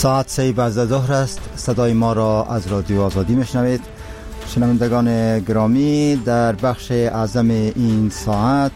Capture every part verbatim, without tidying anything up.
ساعت سه بعد ظهر است. صدای ما را از رادیو آزادی میشنوید. شنوندگان گرامی، در بخش اعظم این ساعت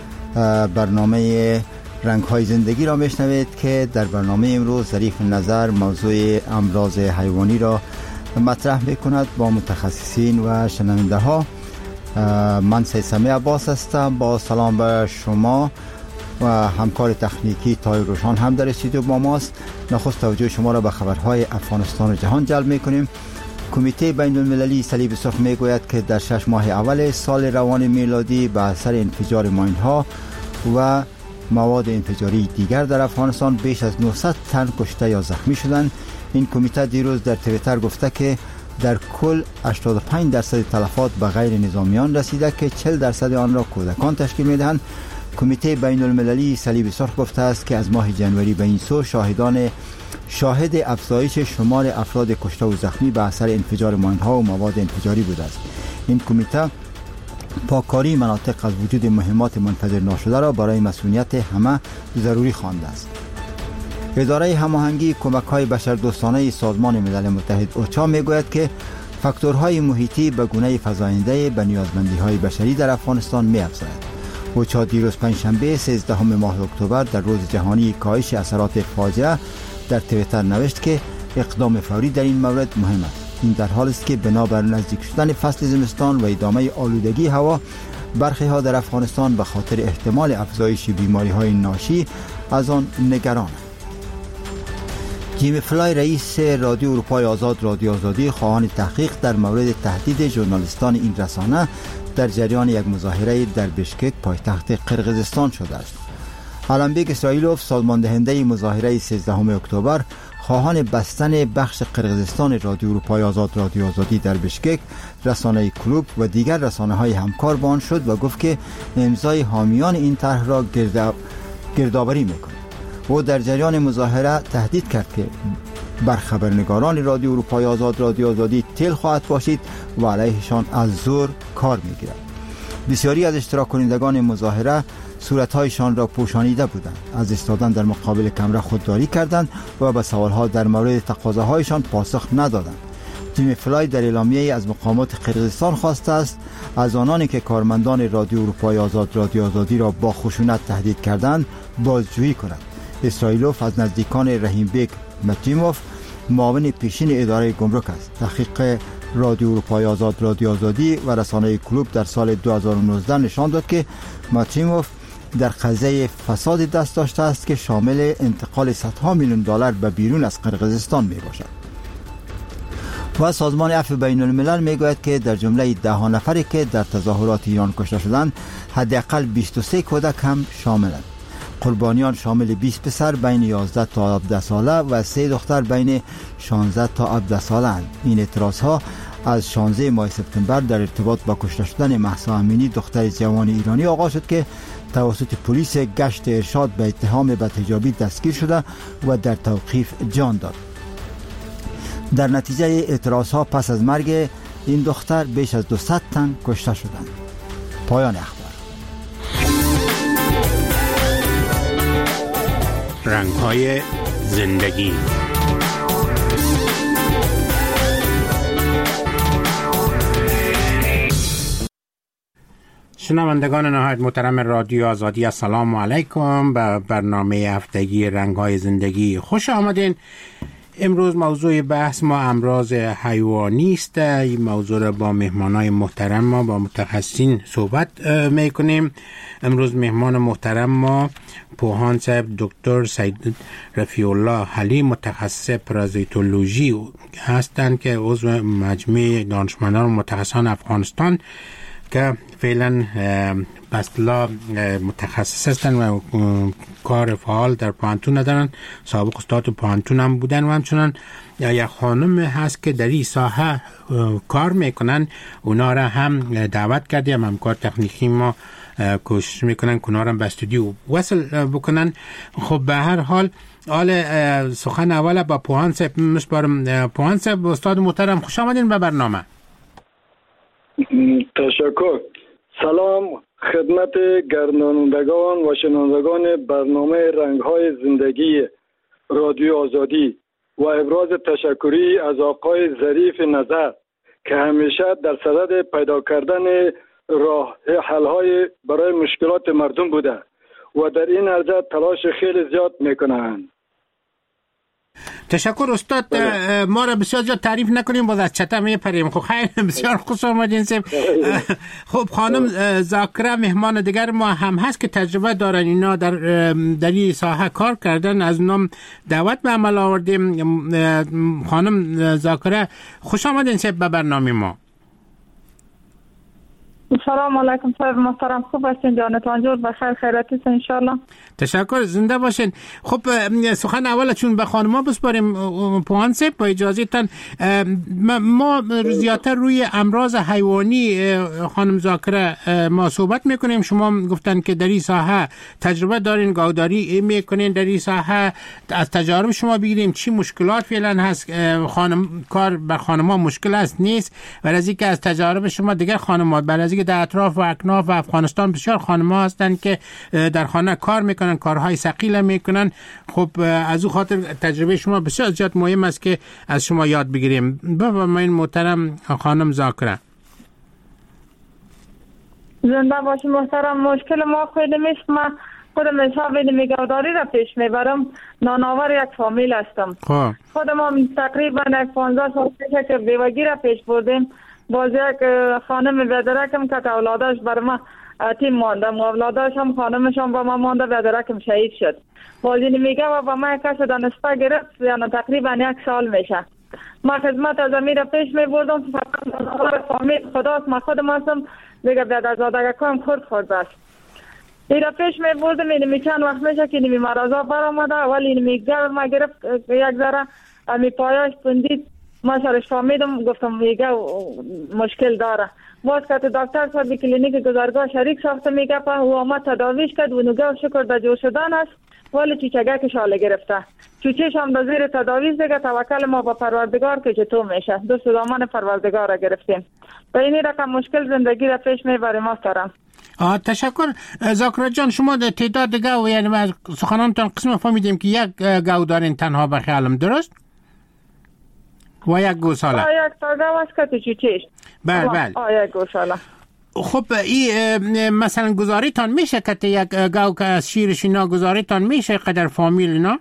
برنامه رنگ‌های زندگی را میشنوید که در برنامه امروز ظریف نظر موضوع امراض حیوانی را مطرح میکند با متخصصین و شنونده ها. من سیسمی عباس هستم. با سلام به شما و همکار تکنیکی تای روشان هم در استودیو با ماست. نخست توجه شما را به خبرهای افغانستان و جهان جلب میکنیم. کمیته بین المللی صلیب سرخ میگوید که در شش ماه اول سال روان میلادی به اثر انفجار ماین‌ها و مواد انفجاری دیگر در افغانستان بیش از نهصد تن کشته یا زخمی شدند. این کمیته دیروز در توییتر گفته که در کل هشتاد و پنج درصد تلفات به غیر نظامیان رسیده که چهل درصد آن را کودکان تشکیل میدهند. کمیته بین المللی صلیب سرخ گفته است که از ماه جنوری به این سو شاهدان شاهد افزایش شمار افراد کشته و زخمی به اثر انفجار ماین‌ها و مواد انفجاری بوده است. این کمیته پاککاری مناطق از وجود مهمات منفجر ناشده را برای مسئولیت همه ضروری خوانده است. اداره هماهنگی کمک‌های بشردوستانه سازمان ملل متحد اوچا میگوید که فاکتورهای محیطی به گونه فزاینده به نیازمندی‌های بشری در افغانستان می‌افزاید. اوچا دیروز پنجشنبه سیزدهم ماه اکتبر در روز جهانی کاهش اثرات فاجعه در توییتر نوشت که اقدام فوری در این مورد مهم است. این در حالی است که بنابر نزدیک شدن فصل زمستان و ادامه آلودگی هوا، برخی ها در افغانستان به خاطر احتمال افزایش بیماری‌های ناشی از آن نگرانند. جیم فلای رئیس رادیو اروپای آزاد رادیو آزادی خواهان تحقیق در مورد تهدید ژورنالیستان این رسانه در جریان یک مظاهره در بشکک پایتخت قرقیزستان شده است. علمبیک اسرائیلوف سازمان دهنده مظاهره سیزدهم اکتبر خواهان بستن بخش قرقیزستان رادیو اروپای آزاد رادیو آزادی در بشکک، رسانه کلوب و دیگر رسانه‌های همکار با آن شد و گفت که امضای حامیان این طرح را گردآوری می‌کند. او در جریان مظاهره تهدید کرد که بر خبرنگاران رادیو اروپای آزاد رادیو آزادی تل خواهد باشید و علیهشان از زور کار می‌گیرد. بسیاری از اشتراک کنندگان مظاهره صورت‌هایشان را پوشانیده بودند، از ایستادن در مقابل کامرا خودداری کردند و به سوال‌ها در مورد تقاضاهایشان پاسخ ندادند. جیم فلای در اعلامیه‌ای از مقامات قرقیزستان خواسته است از آنانی که کارمندان رادیو اروپای آزاد رادیو آزادی را با خشونت تهدید کردند بازجویی کند. اسرائیلوف از نزدیکان رحیم بیک ماتیموف معاون پیشین اداره گمرک است. تحقیق رادیو اروپای آزاد رادیو آزادی و رسانه کلوب در سال دو هزار و نوزده نشان داد که ماتیموف در قضیه فساد دست داشته است که شامل انتقال صدها میلیون دلار به بیرون از قرقیزستان می باشد. و سازمان عفو بین الملل می گوید که در جمله ده نفری که در تظاهرات ایران کشته شدند حداقل بیست و سه کودک هم شاملند. قربانیان شامل بیست پسر بین یازده تا هفده ساله و سه دختر بین شانزده تا هفده ساله اند. این اعتراض ها از شانزده ماه سپتامبر در ارتباط با کشته شدن مهسا امینی دختر جوان ایرانی آغاز شد که توسط پلیس گشت ارشاد به اتهام بدحجابی دستگیر شده و در توقیف جان داد. در نتیجه اعتراض ها پس از مرگ این دختر بیش از دویست تن کشته شدند. پایان اخبار. رنگ‌های زندگی. شنوندگان نهایت محترم رادیو آزادی، السلام علیکم. به برنامه هفتگی رنگ‌های زندگی خوش آمدین. امروز موضوع بحث ما امراض حیوانی است. این موضوع را با مهمانای محترم ما با متخصصین صحبت میکنیم. امروز مهمان محترم ما پوهان صاحب دکتر سید رفیع الله حلیم متخصص پارازیتولوژی هستند که عضو مجمع دانشمندان و متخصصان افغانستان که فعلا بسلا متخصص هستند و کار فعال در پانتون ندارن. سابق استاد پانتون هم بودن و همچنان یک خانم هست که در این ساحه کار میکنن. اونا را هم دعوت کردیم، همکار تکنیکی ما کوشش میکنن که اونا را به استودیو وصل بکنن. خب به هر حال حال سخن اول با پوهان صاحب میسپارم. پوهان صاحب استاد محترم خوش آمدین به برنامه. تشکر. سلام خدمت گردانندگان و شنوندگان برنامه رنگ‌های زندگی رادیو آزادی. و ابراز تشکری از آقای ظریف نظر که همیشه در صدد پیدا کردن راه حل‌های برای مشکلات مردم بوده و در این عرصه تلاش خیلی زیاد میکنند. تشکر استاد. ما را بسیار زیاد تعریف نکنیم، باز از چته میپریم. خب خیلی بسیار خوش آمدین. خب خانم ذاکره مهمان دیگر ما هم هست که تجربه دارن، اینا در در این ساحه کار کردن، از نام دعوت به عمل آوردیم. خانم ذاکره خوش آمدین به برنامه ما. سلام علیکم صاحب محترم، خوب هستین؟ جانتان جور بخیر خیراتی ان شاء الله. تشکر، زنده باشین. خب سخن اول چون به خانم‌ها بسپاریم پوهان صاحب با اجازه تان، ما زیادتر روی امراض حیوانی خانم ذاکره ما صحبت میکنیم. شما گفتن که در این ساحه تجربه دارین، گاوداری میکنین در این ساحه، از تجارب شما بگیریم چی مشکلات فعلا هست. خانم کار بر خانم‌ها مشکل است نیست؟ و از اینکه از تجارب شما دیگر خانم‌ها، برای از اینکه در اطراف و اکناف و افغانستان بسیار خانم‌ها هستند که در خانه کار میکنن، کارهای ثقیل میکنن. خب از او خاطر تجربه شما بسیار زیاد مهم است که از شما یاد بگیریم. بفرمایید محترم خانم ذاکره. زنده باشی محترم. مشکل ما خیلی نیست. ما خودم حساب میگوداری را پیش میبرم. نانآور یک فامیل هستم. خب خود ما تقریبا پانزده سال پیش که بیوگی را پیش بردیم. باز یک خانم بدرکم که اولادش بر ما تیم مانده، اولادش هم خانمش هم با ما مانده، بدرکم شهید شد. باز این میگه و با ما کس دانسته گرفت، یعنی تقریبا یک سال میشه. ما خدمت از امیر پیش میبردم، فقط فامیل خداست، ما خودم هستم دیگه بیاد از آدگکم خورد خورد است. این را پیش میبردم، این می چند وقت میشه که این مرازا برآمده، ولی این میگه ما گرفت یک ذره می پایش پندید، ما سرش فهمیدم، گفتم میگه مشکل داره. باز که دکتر صاحب کلینیک گذارگاه شریک ساخته میگه و آمد تداویش کرد و نگه شکر در جو شدن است، ولی چوچگه که شاله گرفته، چوچهش هم در زیر تداویز دیگه. توکل ما با پروردگار که چطور میشه، دست دامن پروردگار را گرفتیم. به این رقم مشکل زندگی را پیش میبریم محترم. آه تشکر ذاکره جان. شما در تعداد گاو، یعنی از سخنانتان قسم فهمیدیم که یک گاو دارین تنها به خیالم، درست؟ و یک گوساله. آه یک تا گاو است که تو چوچهش. بله بله. آه یک گوساله. خب این مثلا گزاری تان میشه که یک گاو که از شیرش اینا گزاری تان میشه قدر فامیل اینا؟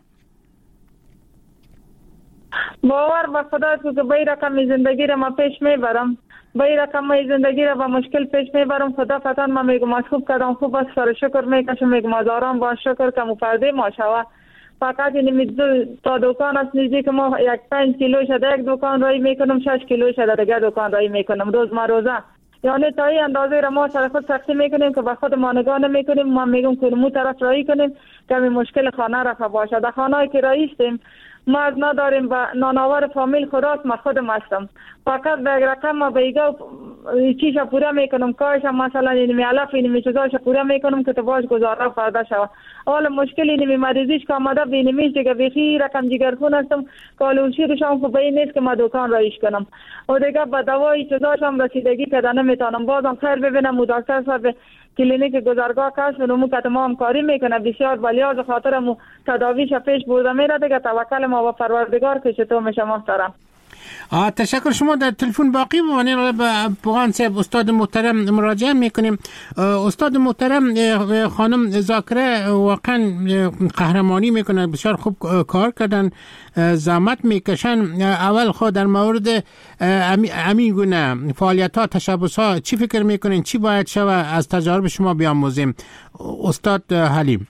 باور به خدا تو که به این رقم زندگی را ما پیش میبرم، به این رقم ما زندگی را با مشکل پیش میبرم. خدا فتن ما میگم از خوب کردم، خوب است، سر شکر میکشم، میگم از آرام با شکر که مفرده ما شوه. فقط این تا دکان است نزدیک ما یک پنج کیلو شده، یک دکان رایی میکنم، شش کیلو شده دیگه دکان رایی میکنم روز ما روزه. یعنی تا این اندازه را ما سر خود سختی میکنیم که به خود ما نگاه نمیکنیم. ما میگم که مو طرف رایی کنیم که می مشکل خانه رفته باشه. در خانه‌ای که رایی استیم ما از نداریم و نانآور فامیل خداست، ما خودم هستم. فقط به رقم ما بیگا چیزا پورا میکنم، کارش مثلا این میالف این میچوزاش پورا میکنم که تو باش گزاره فردا شوه. حالا مشکل این می مریضیش که آمده بینیمیش دیگه بیخی رقم جگرخون هستم، کالوشیرش هم خوب این نیست که ما دکان رایش کنم و دیگه به دوای چیزاش هم رسیدگی کردن نمیتونم. بازم خیر ببینم و دکتر صاحب کلینیک گذارگاه کاش نمو که ما هم کاری میکنه بسیار، ولی از خاطرمو تداویش پیش برده میره دیگه. توکل ما با پروردگار که چطور میشه محترم. آه تشکر. شما در تلفن باقی بمانید، به پوهان صاحب استاد محترم مراجعه میکنیم. استاد محترم خانم ذاکره واقعا قهرمانی میکنه، بسیار خوب کار کردن، زحمت میکشن. اول خود در مورد همین گونه فعالیت ها، تشبس ها چی فکر میکنین، چی باید شود از تجارب شما بیاموزیم؟ استاد حلیم.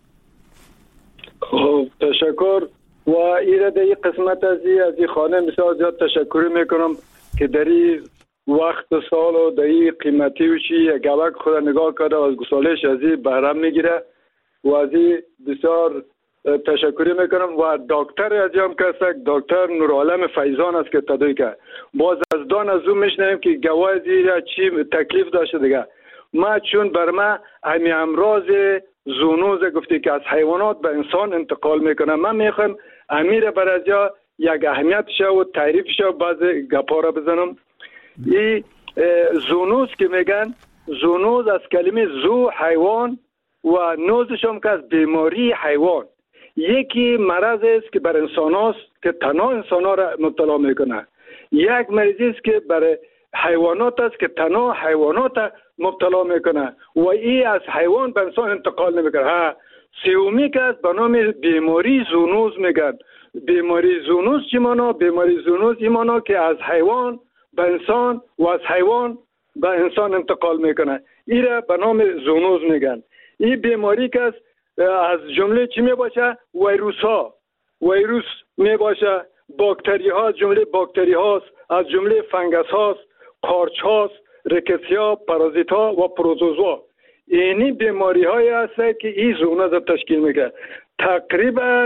خب تشکر. و ایره در این قسمت از این از این خانه بسیار زیاد تشکر میکنم که در این وقت سال و در این قیمتی و چی گوک خود نگاه کرده و از گسالش از این بهرم میگیره و از این بسیار تشکر میکنم. و دکتر از هم که دکتر نورعالم فیضان است که تدایی که باز از دان از اون میشنیم که گواه زیر چی تکلیف داشته دیگه. ما چون بر ما همی امراض زونوز گفتی که از حیوانات به انسان انتقال میکنه، من میخوام امیر برازیا یک اهمیت شو و تعریف شو باز گپا را بزنم. این زونوز که میگن، زونوز از کلمه زو حیوان و نوزش هم که از بیماری حیوان، یکی مرض است که بر انسان هاست که تنها انسان ها را مبتلا میکنه. یک مریضی است که برای حیوانات است که تنها حیوانات مبتلا میکنه و این از حیوان به انسان انتقال نمیکنه. ها سومی که است به نام بیماری زونوز میگن. بیماری زونوز چی مانا؟ بیماری زونوز این مانا که از حیوان به انسان و از حیوان به انسان انتقال میکنه. این را به نام زونوز میگن. این بیماری که است از جمله چی می باشه؟ ویروس ها. ویروس می باشه، باکتری ها، جمله باکتری هاست، از جمله فنگس هاست، قارچ هاست، ریکسی ها، پارازیت ها و پروتوزوا. اینی بیماری های هست که این زونوز تشکیل میگه. تقریبا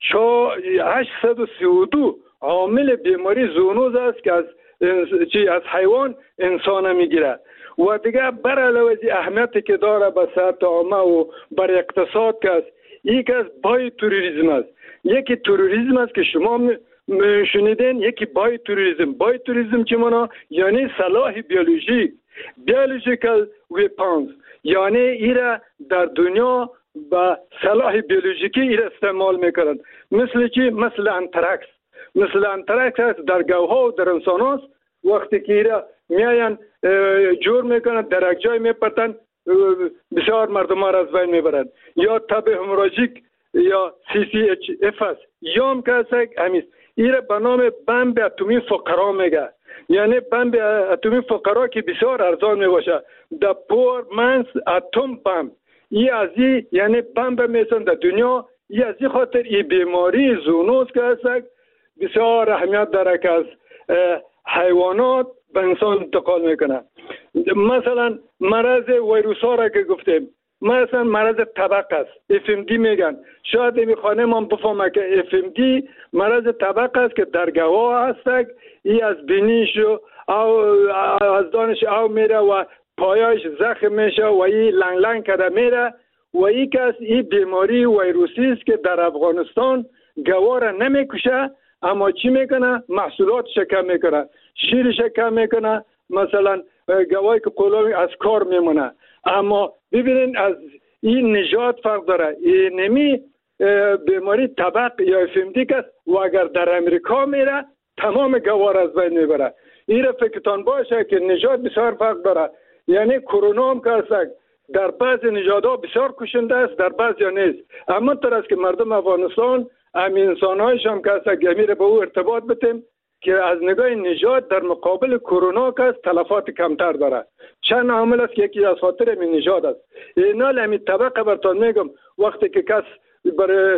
هشتصد و سی و دو عامل بیماری زونوز است که از چی از حیوان انسان میگیره. و دیگه بر علاوه اهمیتی که داره به صحت عامه و بر اقتصاد که است، یک از بای توریسم است. یکی توریسم است که شما شنیدین، یکی بای توریسم. بای توریسم چی مانا؟ یعنی سلاح بیولوژیک، بیولوژیکال ویپنز، یعنی ایره در دنیا با سلاح بیولوژیکی ایره استعمال میکنند. مثل چی؟ مثل انترکس. مثل انترکس است در گوها و در انسان هاست. وقتی که ایره میاین جور میکنن در یک جای میپرتن، بسیار مردم ها را از بین میبرند. یا تب هموراژیک یا سی سی اچ اف است. یا هم که است همیست ایره به نام بمب اتمی فقرا میگه. یعنی بمب اتمی فقرا که بسیار ارزان میباشه. The poor man's atom bomb. ای از ای یعنی بمب میسن در دنیا. ای از ای خاطر ای بیماری زونوز که است بسیار اهمیت داره که از حیوانات به انسان انتقال میکنه. مثلا مرض ویروس ها را که گفتیم، مثلا مرض طبق است، اف ام دی میگن. شاید این خانه ما بفهمه که اف ام دی مرض طبق است که در گواه هست. ای از بینیش و او از دانش او میره و پایش زخم میشه و ای لنگ لنگ کرده میره و ای کس ای بیماری ویروسی است که در افغانستان گواه را نمیکشه، اما چی میکنه؟ محصولاتش کم میکنه، شیرش کم میکنه، مثلا گواهی که قلومی از کار میمونه. اما ببینین از این نژاد فرق داره. این نمی بیماری طبق یا اف ام دی است و اگر در امریکا میره تمام گواه از بین میبره. این را فکرتان باشه که نژاد بسیار فرق داره. یعنی کرونا هم که است در بعض نژادها بسیار کشنده است، در بعض یا نیست. اما تر است که مردم افغانستان همین انسان‌هایش هم که است امیر به او ارتباط بتیم که از نگاه نژاد در مقابل کرونا که است تلفات کمتر داره. چند عامل است که یکی از خاطر همین نژاد است. اینال همین طبقه براتون میگم وقتی که کس برای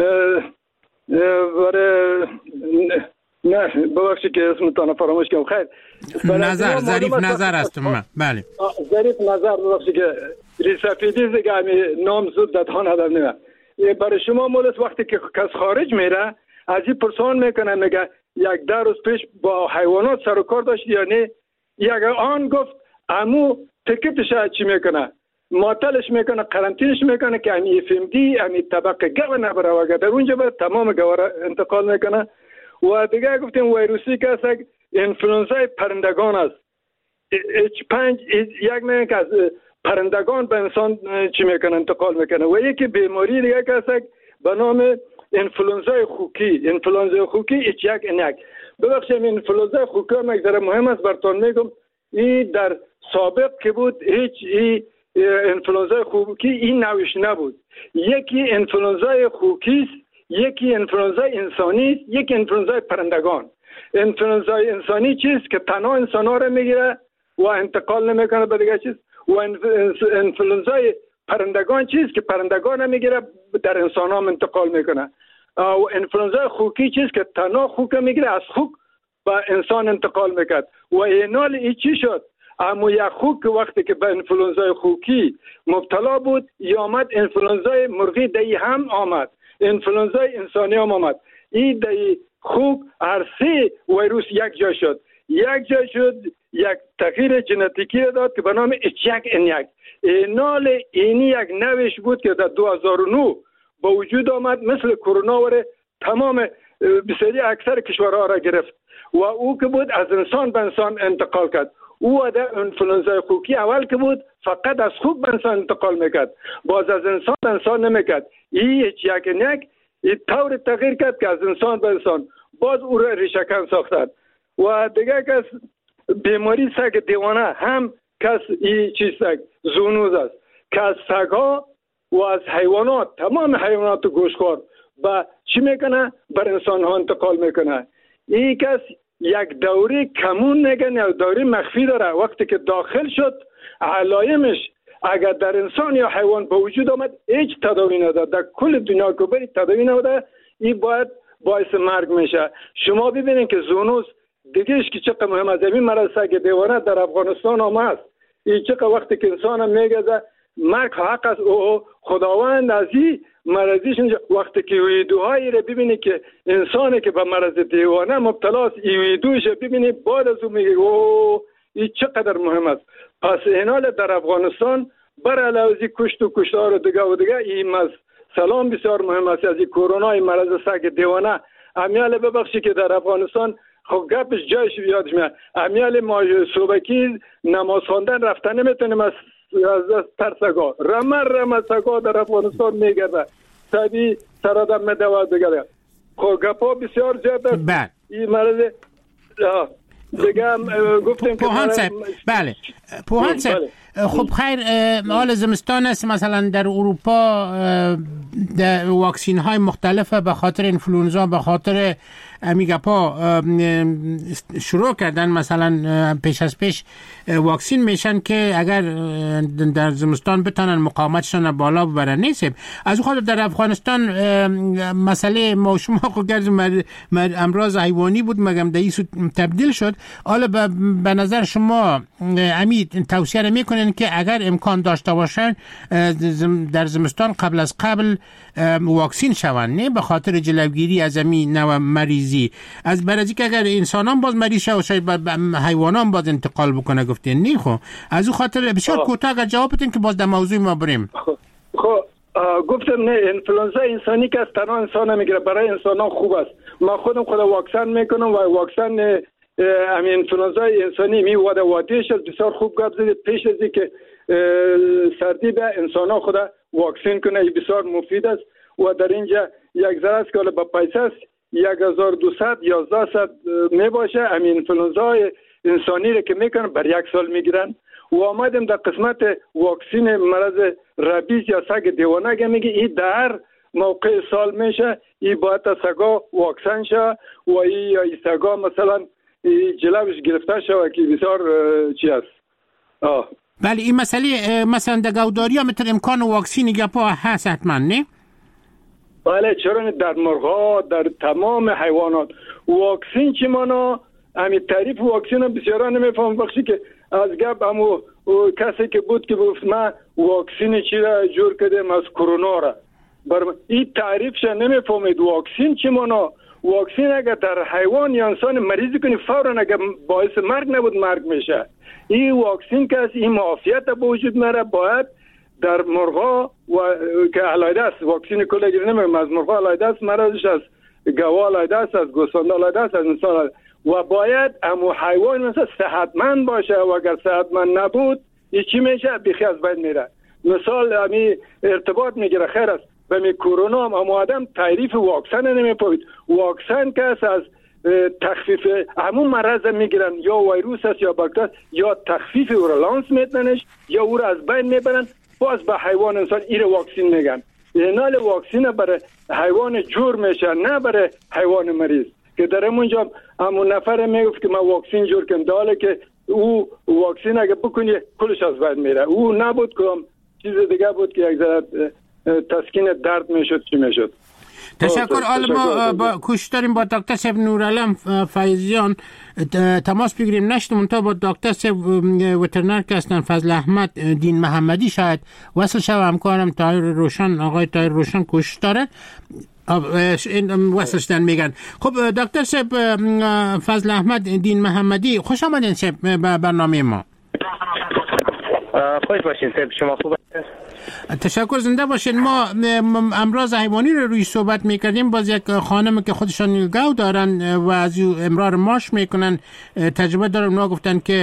برای نه ببخشید که اسمتان فراموش کردم. خیر نظر ظریف نظر است من بله ظریف نظر ببخشید که ریسافیدیز دیگه همین نام زود دادن ندارم. نه برای شما مولس وقتی که کس خارج میره از این پرسان میکنه میگه یک ده روز پیش با حیوانات سر و کار داشت یا نه؟ یک آن گفت امو تکتش چی میکنه؟ معطلش میکنه، قرنطینش میکنه که همین اف ام دی همین طبقه گوه نبره و در اونجا باید تمام گوه را انتقال میکنه. و دیگه گفتیم ویروسی که است انفلونزای پرندگان است. اچ پنج یک میگن که از پرندگان به انسان چی میکنه؟ انتقال میکنه. و یکی بیماری دیگه که است به نام انفلونزای خوکی. انفلونزای خوکی اچ یک ان یک. ببخشید انفلونزای خوکی هم یک ذره مهم است براتون میگم. این در سابق که بود هیچ ای انفلونزای خوکی این نوعش نبود. یکی انفلونزای خوکی است، یکی انفلونزای انسانی است، یکی انفلونزای پرندگان. انفلونزای انسانی چیست که تنها انسان ها را میگیره و انتقال نمیکنه به دیگه چیز. و انفلونزای پرندگان چیست که پرندگان را میگیره در انسان ها انتقال میکنه. و انفلونزای خوکی چیست که تنها خوک میگیره از خوک به انسان انتقال میکرد. و اینال ای چی شد؟ اما یک خوک وقتی که به انفلونزای خوکی مبتلا بود یا آمد انفلونزای مرغی دی هم آمد، انفلونزای انسانی هم آمد. این دی خوک هر سه ویروس یک جا شد. یک جا شد یک تغییر ژنتیکی داد که به نام اچ یک ان یک. اینال اینی یک نوش بود که در دو هزار و نه با وجود آمد، مثل کرونا وره تمام بسیاری اکثر کشورها را گرفت و او که بود از انسان به انسان انتقال کرد. او در انفلونزای خوکی اول که بود فقط از خوک به انسان انتقال میکرد، باز از انسان به انسان نمیکرد. این یک یک این طور تغییر کرد که از انسان به انسان باز او را ریشه‌کن ساختند. و دیگه کس بیماری سگ دیوانه هم کس این چیز سگ زونوز است که از سگ‌ها و از حیوانات، تمام حیوانات گوشتخوار و چی میکنه بر انسان ها انتقال میکنه. این کس یک دوره کمون میگن یا دوره مخفی داره. وقتی که داخل شد علایمش اگر در انسان یا حیوان به وجود آمد هیچ تداوی نداره، در کل دنیا که بری تداوی نداره، این باید باعث مرگ میشه. شما ببینید که زونوز دیگهش که چقدر مهم است. این مرض سگ دیوانه در افغانستان هم هست. این چقدر وقتی که انسان میگه مرگ حق است، او خداوند از این مرضیش وقتی که ویدوهایی رو ببینی که انسانی که به مرض دیوانه مبتلا است این ویدوش ببینی بعد از اون میگه او این چقدر مهم است. پس این حال در افغانستان بر علاوه کشت و کشتار و دیگه و دیگه این سلام بسیار مهم است. از این کرونا مرض سگ دیوانه امیال ببخشی که در افغانستان خب گپش جایش یادش میاد. امیال ما صبحی نماز خواندن رفتن نمیتونیم از از ترسگاه رمر رمر سگاه در افغانستان میگرده سبی سرادم میدوه دیگه. خب گپا بسیار زیاد است. بله این مرض دیگه گفتیم که پوهان صاحب بله پوهان صاحب خب خیر حال زمستان است. مثلا در اروپا در واکسین های مختلفه به خاطر انفلوئنزا به خاطر امیگاپا شروع کردن. مثلا پیش از پیش واکسین میشن که اگر در زمستان بتونن مقاومتشون بالا ببرن. نیست از خود در افغانستان مسئله ما شما خود گرز امراض حیوانی بود مگم دیسو تبدیل شد. حالا به نظر شما امید توصیه میکنن که اگر امکان داشته باشن در زمستان قبل از قبل واکسین شون، نه به خاطر جلوگیری از این نوع مریضی از برازی که اگر انسانان باز مریض شه و شاید به حیوانان باز انتقال بکنه گفتین نه. خب از اون خاطر بسیار کوتاه اگر جواب بدین که باز در موضوع ما بریم. خب گفتم نه انفلوئنزا انسانی که از تنها انسان میگیره برای انسانان خوب است. ما خودم خود واکسن میکنم و واکسن همین انفلوئنزا انسانی می واد وادیش بسیار خوب گپ زدید. پیش از اینکه سردی به انسان‌ها خود واکسین کنه بسیار مفید است و در اینجا یک ذره است که با پیسه یک هزار و دویست یازده صد می باشه. همین انفلوئنزا انسانی رو که میکنن بر یک سال میگیرن. و آمدیم در قسمت واکسین مرض ربیز یا سگ دیوانه که میگه این در موقع سال میشه این باید سگا واکسن شه و این سگا مثلا جلوش گرفته شود که بسیار چی است. آه بله این مسئله مثلا در گوداری ها مثل امکان واکسین گپا هست حتما نه؟ بله چرا در مرغا در تمام حیوانات واکسین چی مانا همین تعریف واکسین هم بسیارا نمیفهم. بخشی که از گپ همو کسی که بود که گفت من واکسین چی را جور کردیم از کرونا را بر این تعریفش نمیفهمید. واکسین چی مانا واکسین اگر در حیوان یا انسان مریض کنی فوراً اگر باعث مرگ نبود مرگ میشه. این واکسین که از این معافیت به وجود میاره باید در مرغا و که علایده است واکسین کلی نمیم از مرغا علایده است مرضش از گوا علایده است از گوسفند علایده است از انسان علایده. و باید امو حیوان مثلا صحتمند باشه و اگر صحتمند نبود این چی میشه بیخی از بین میره. مثال امی ارتباط میگیره خیر است به می کرونا هم امو آدم تعریف واکسن نمیپوید. واکسن که از تخفیف همون مرض میگیرن یا ویروس است یا باکتری یا تخفیف او را لانس میتنش یا او را از بین میبرن باز به حیوان انسان این واکسین میگن. اینال واکسین برای حیوان جور میشه نه برای حیوان مریض که در همونجا همون نفر میگفت که من واکسین جور کنم داله که او واکسین اگه بکنی کلش از بین میره. او نبود که چیز دیگه بود که یک ذره تسکین درد میشد چی میشد. تشکر. حالا ما با کوشش داریم با دکتر صاحب نورعلم فیضیان تماس بگیریم. نشدم تا با دکتر صاحب وترنر که هستن فضل احمد دین محمدی شاید وصل شو. همکارم طاهر روشن آقای طاهر روشن کوشش داره این وصل شدن میگن. خب دکتر صاحب فضل احمد دین محمدی خوش آمدین صاحب به برنامه ما. خوش باشین صاحب. شما خوب هستید؟ تشکر، زنده باشین. ما امراض حیوانی رو روی صحبت میکردیم. باز یک خانم که خودشان گاو دارن و از امرار ماش میکنن تجربه دارن، اونا گفتن که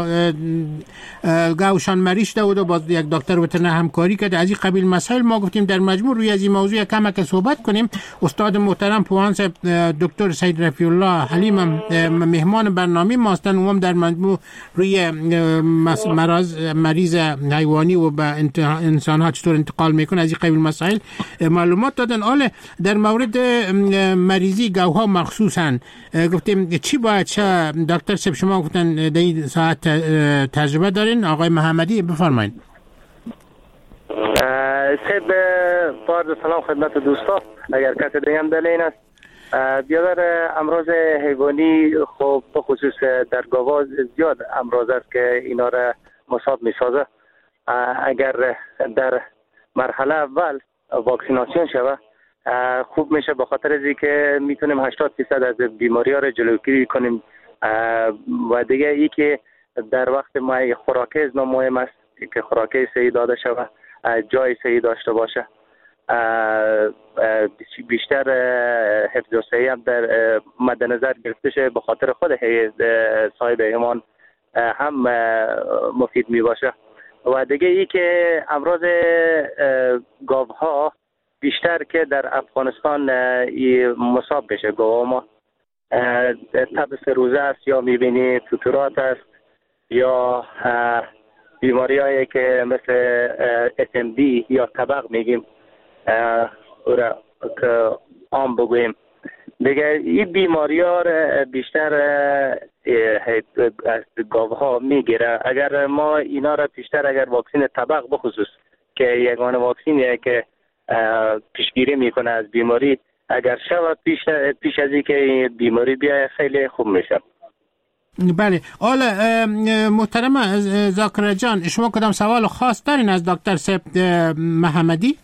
گاوشان مریض شده بود و باز یک دکتر وترنر همکاری کرد. از این قبیل مسائل ما گفتیم در مجموع روی از این موضوع کم که صحبت کنیم. استاد محترم پوهان صاحب دکتر سید رفیع الله حلیم مهمان برنامه ما هستند. هم در مجموع روی مرض مریض حیوانی و به انسان ها چطور انتقال میکنه از این قبیل مسائل معلومات دادن. حالا در مورد مریضی گاوها مخصوصا گفتیم چی باید چه دکتر صاحب شما گفتن در این ساعت تجربه دارین. آقای محمدی بفرمایید. سب بار سلام خدمت دوستان. اگر کسی دیگه هم دلین است بیادر امراض حیوانی خب بخصوص در گاوا زیاد امراض است که اینا را مصاب می سازه. اگر در مرحله اول واکسیناسیون شود خوب میشه، به خاطر از اینکه میتونیم هشتاد درصد از بیماری ها را جلوگیری کنیم. و دیگه ای که در وقت ما خوراکی از مهم است که خوراکی صحیح داده شود، جای صحیح داشته باشه. بیشتر حفظ و صحیح هم در مد نظر گرفته شه، به خاطر خود صاحب ایمان هم مفید می باشه. و دیگه ای که امراض گاوها بیشتر که در افغانستان مصاب بشه گاو ما تب سروزه است یا میبینی توتورات است یا بیماری هایی که مثل اس ام دی یا طبق میگیم او را که عام بگویم. دیگه این بیماری ها بیشتر از گاوه ها میگیره. اگر ما اینا را بیشتر اگر واکسین طبق بخصوص که یگانه واکسینیه که پیشگیری میکنه از بیماری، اگر شود پیش پیش از اینکه بیماری بیای خیلی خوب میشه. بله. حالا محترم ذاکر جان، شما کدام سوال خاص دارین از دکتر صاحب محمدی؟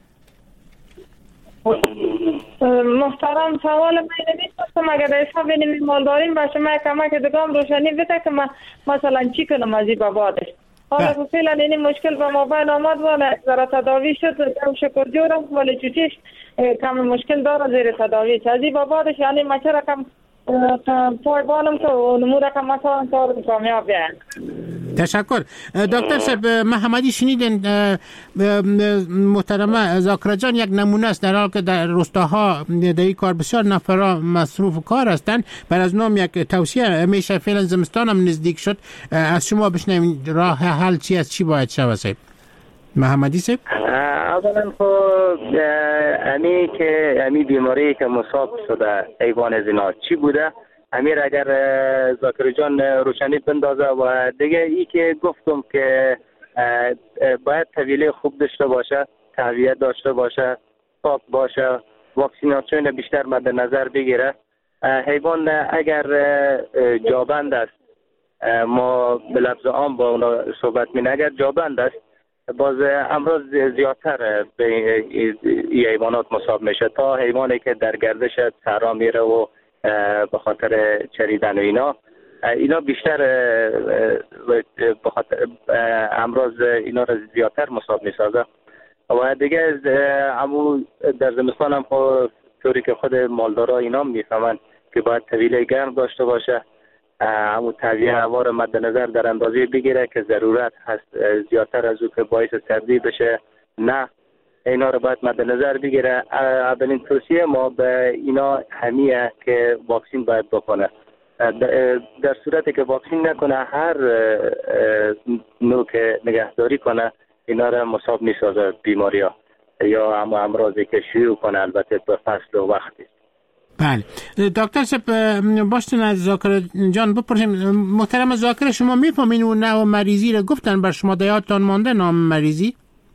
محترم سوال من نمی‌خواستم اگر حساب نمی مال داریم با شما کمک دگام روشنی بده که من مثلا چی کنم از این بابادش. حالا فعلا این مشکل به ما بین آمد و زرا تداوی شد، شکر جورم ولی چوتیش کم مشکل داره زیر تداوی. از این بابادش یعنی ما چرا کم پای بالم که نمو رقم مثلا کار کامیاب بیاین. تشکر. دکتر صاحب محمدی شنیدین محترمه ذاکر جان یک نمونه است، در حال که در روستاها در این کار بسیار نفرا مصروف کار هستند. بر از نام یک توصیه میشه فعلا زمستان هم نزدیک شد، از شما بشنویم راه حل چی است، چی باید شود صاحب محمدی صاحب؟ اولا خب امی که امی بیماری که مصاب شده حیوان زنا چی بوده امیر اگر ذاکر جان روشنی بندازه. و دیگه ای که گفتم که باید طویله خوب داشته باشه، تهویه داشته باشه، پاک باشه، واکسیناسیون بیشتر مد نظر بگیره. حیوان اگر جابند است، ما به لفظ عام با اونا صحبت می اگر جابند است باز امراض زیادتر به این حیوانات مصاب میشه تا حیوانی که در گردش صحرا میره و به خاطر چریدن و اینا اینا بیشتر به خاطر امراض اینا را زیادتر مصاب میسازه. و دیگه همون در زمستان هم خود طوری که خود مالدارا اینا میفهمن که باید طویله گرم داشته باشه، همون تهویه هوا را مد نظر در اندازه بگیره که ضرورت هست زیادتر از او که باعث سردی بشه نه، اینا رو باید مد نظر بگیره. اولین توصیه ما به اینا همیه که واکسین باید بکنه. در صورتی که واکسین نکنه هر نوع که نگهداری کنه اینا رو مصاب میسازه بیماری ها یا اما امراضی که شیوع کنه، البته به فصل و وقتی. بله دکتر صاحب باشتون از ذاکر جان بپرسیم. محترم ذاکر شما میفهمین اون نوع مریضی رو گفتن بر شما دیاتان مانده نام مریضی؟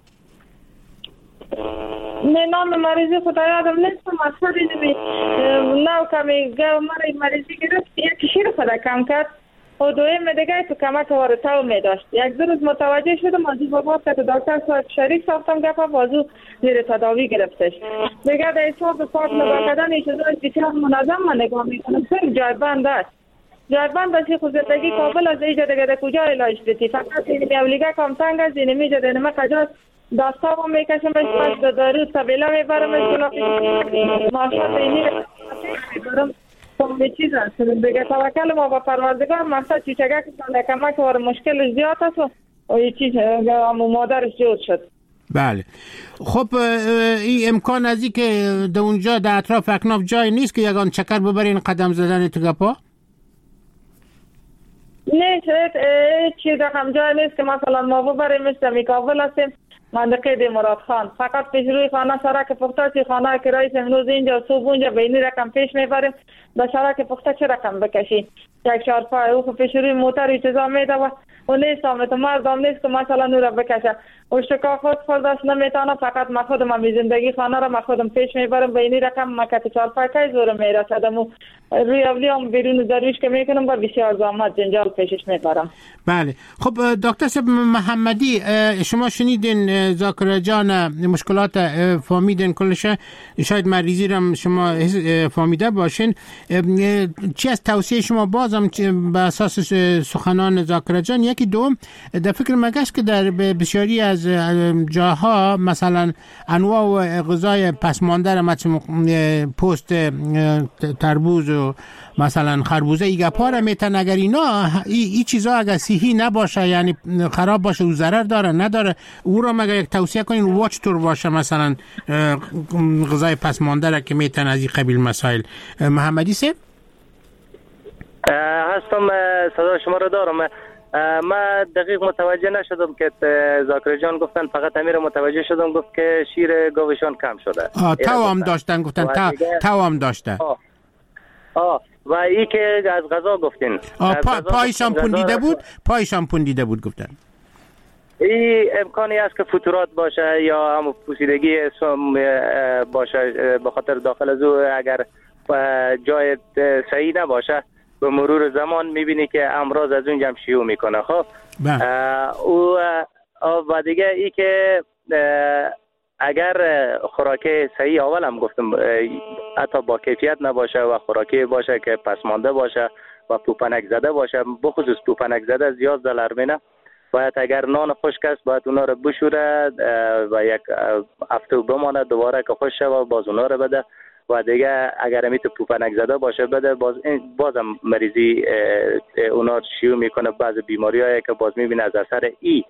نه نام مریضی خدا یادم نیست، مطلب اینه نو کمی گو مری مریضی گرفت یکی شیر خدا کم کرد و دویم دیگه تو کمک وارتاو می داشت. یک دو روز متوجه شدم از این بابا که دکتر صاحب شریک ساختم گفت بازو زیر تداوی گرفتش. دیگه در حساب پاک نگاه کردن ایشون بسیار منظم من نگاه میکنم، خیلی جایبند است. جایبند است خود زندگی قابل از اینجا دیگه در کجا علاج بدی، فقط این اولیگه کم تنگ است، این میجا در نمه قجاز دستا هم میکشمش به دارو طبیله میبرمش کلاپی ماشا اینی میبرم همه چیز هست دیگه. توکل ما با پروردگار مثلا چیچگه که ساله کمک وار مشکل زیاد هست و این چیز مادرش جور شد. بله خب این امکان ازی که در اونجا در اطراف اکناف جای نیست که یگان چکر ببرین قدم زدن تو گپا؟ نیست چیز رقم جای نیست که مثلا ما ببریم مثل میکابل هستیم منطقه دی مراد خان فقط پیش روی خانه سرک پخته چی خانه کرایه امروز اینجا صبح اونجا بینی رقم پیش میبریم به سرک پخته چه رقم بکشی یک چهارپای او پیش روی موتر اجازه میده و و نیست آمده مردم نیست که مثلا نور بکشه و شکا خود خودش نمیتانه فقط ما خودم می زندگی خانه را ما خودم پیش میبرم بینی رقم مکت چهارپای که زور میرسدم و روی اولی هم بیرون درویش که میکنم با بسیار زحمت جنجال پیشش میبرم. بله خب دکتر صاحب محمدی شما شنیدین ذاکر جان مشکلات فهمیدین کلش شاید مریضی را شما فهمیده باشین چی از توصیه شما بازم به اساس سخنان ذاکر جان یکی دوم در فکر مگست که در بسیاری از جاها مثلا انواع و غذای پسمانده را مثل پوست تربوز و مثلا خربوزه ای گپا را میتن اگر اینا ای, ای چیزا اگر صحی نباشه یعنی خراب باشه و ضرر داره نداره او را مگه یک توصیه کنین واچ تور باشه مثلا غذای پسمانده را که میتن از این قبیل مسائل. محمدی سه هستم صدا شما رو دارم. ما دقیق متوجه نشدم که ذاکر جان گفتن فقط امیر متوجه شدم گفت که شیر گاوشان کم شده. آه تو هم داشتن گفتن تو هم داشتن. آه. آه و ای که از غذا گفتین آه پا، پایشان پوندیده بود پایشان پوندیده بود گفتن این امکانی است که فتورات باشه یا هم پوسیدگی باشه به خاطر داخل از او اگر جای صحیح نباشه به مرور زمان میبینی که امراض از اونجا هم شیوع میکنه. خب او و دیگه ای که اگر خوراکی صحیح اول هم گفتم حتی با کیفیت نباشه و خوراکی باشه که پسمانده باشه و پوپنک زده باشه بخصوص پوپنک زده زیاد ضرر مینه باید اگر نان خشک است باید اونا رو بشوره و یک هفته بمانه دوباره که خشک و باز اونا رو بده و دیگه اگر میتو پوپنک زده باشه بده باز بازم مریضی اونا شیوع میکنه بعض بیماریایی که باز میبینه از اثر ای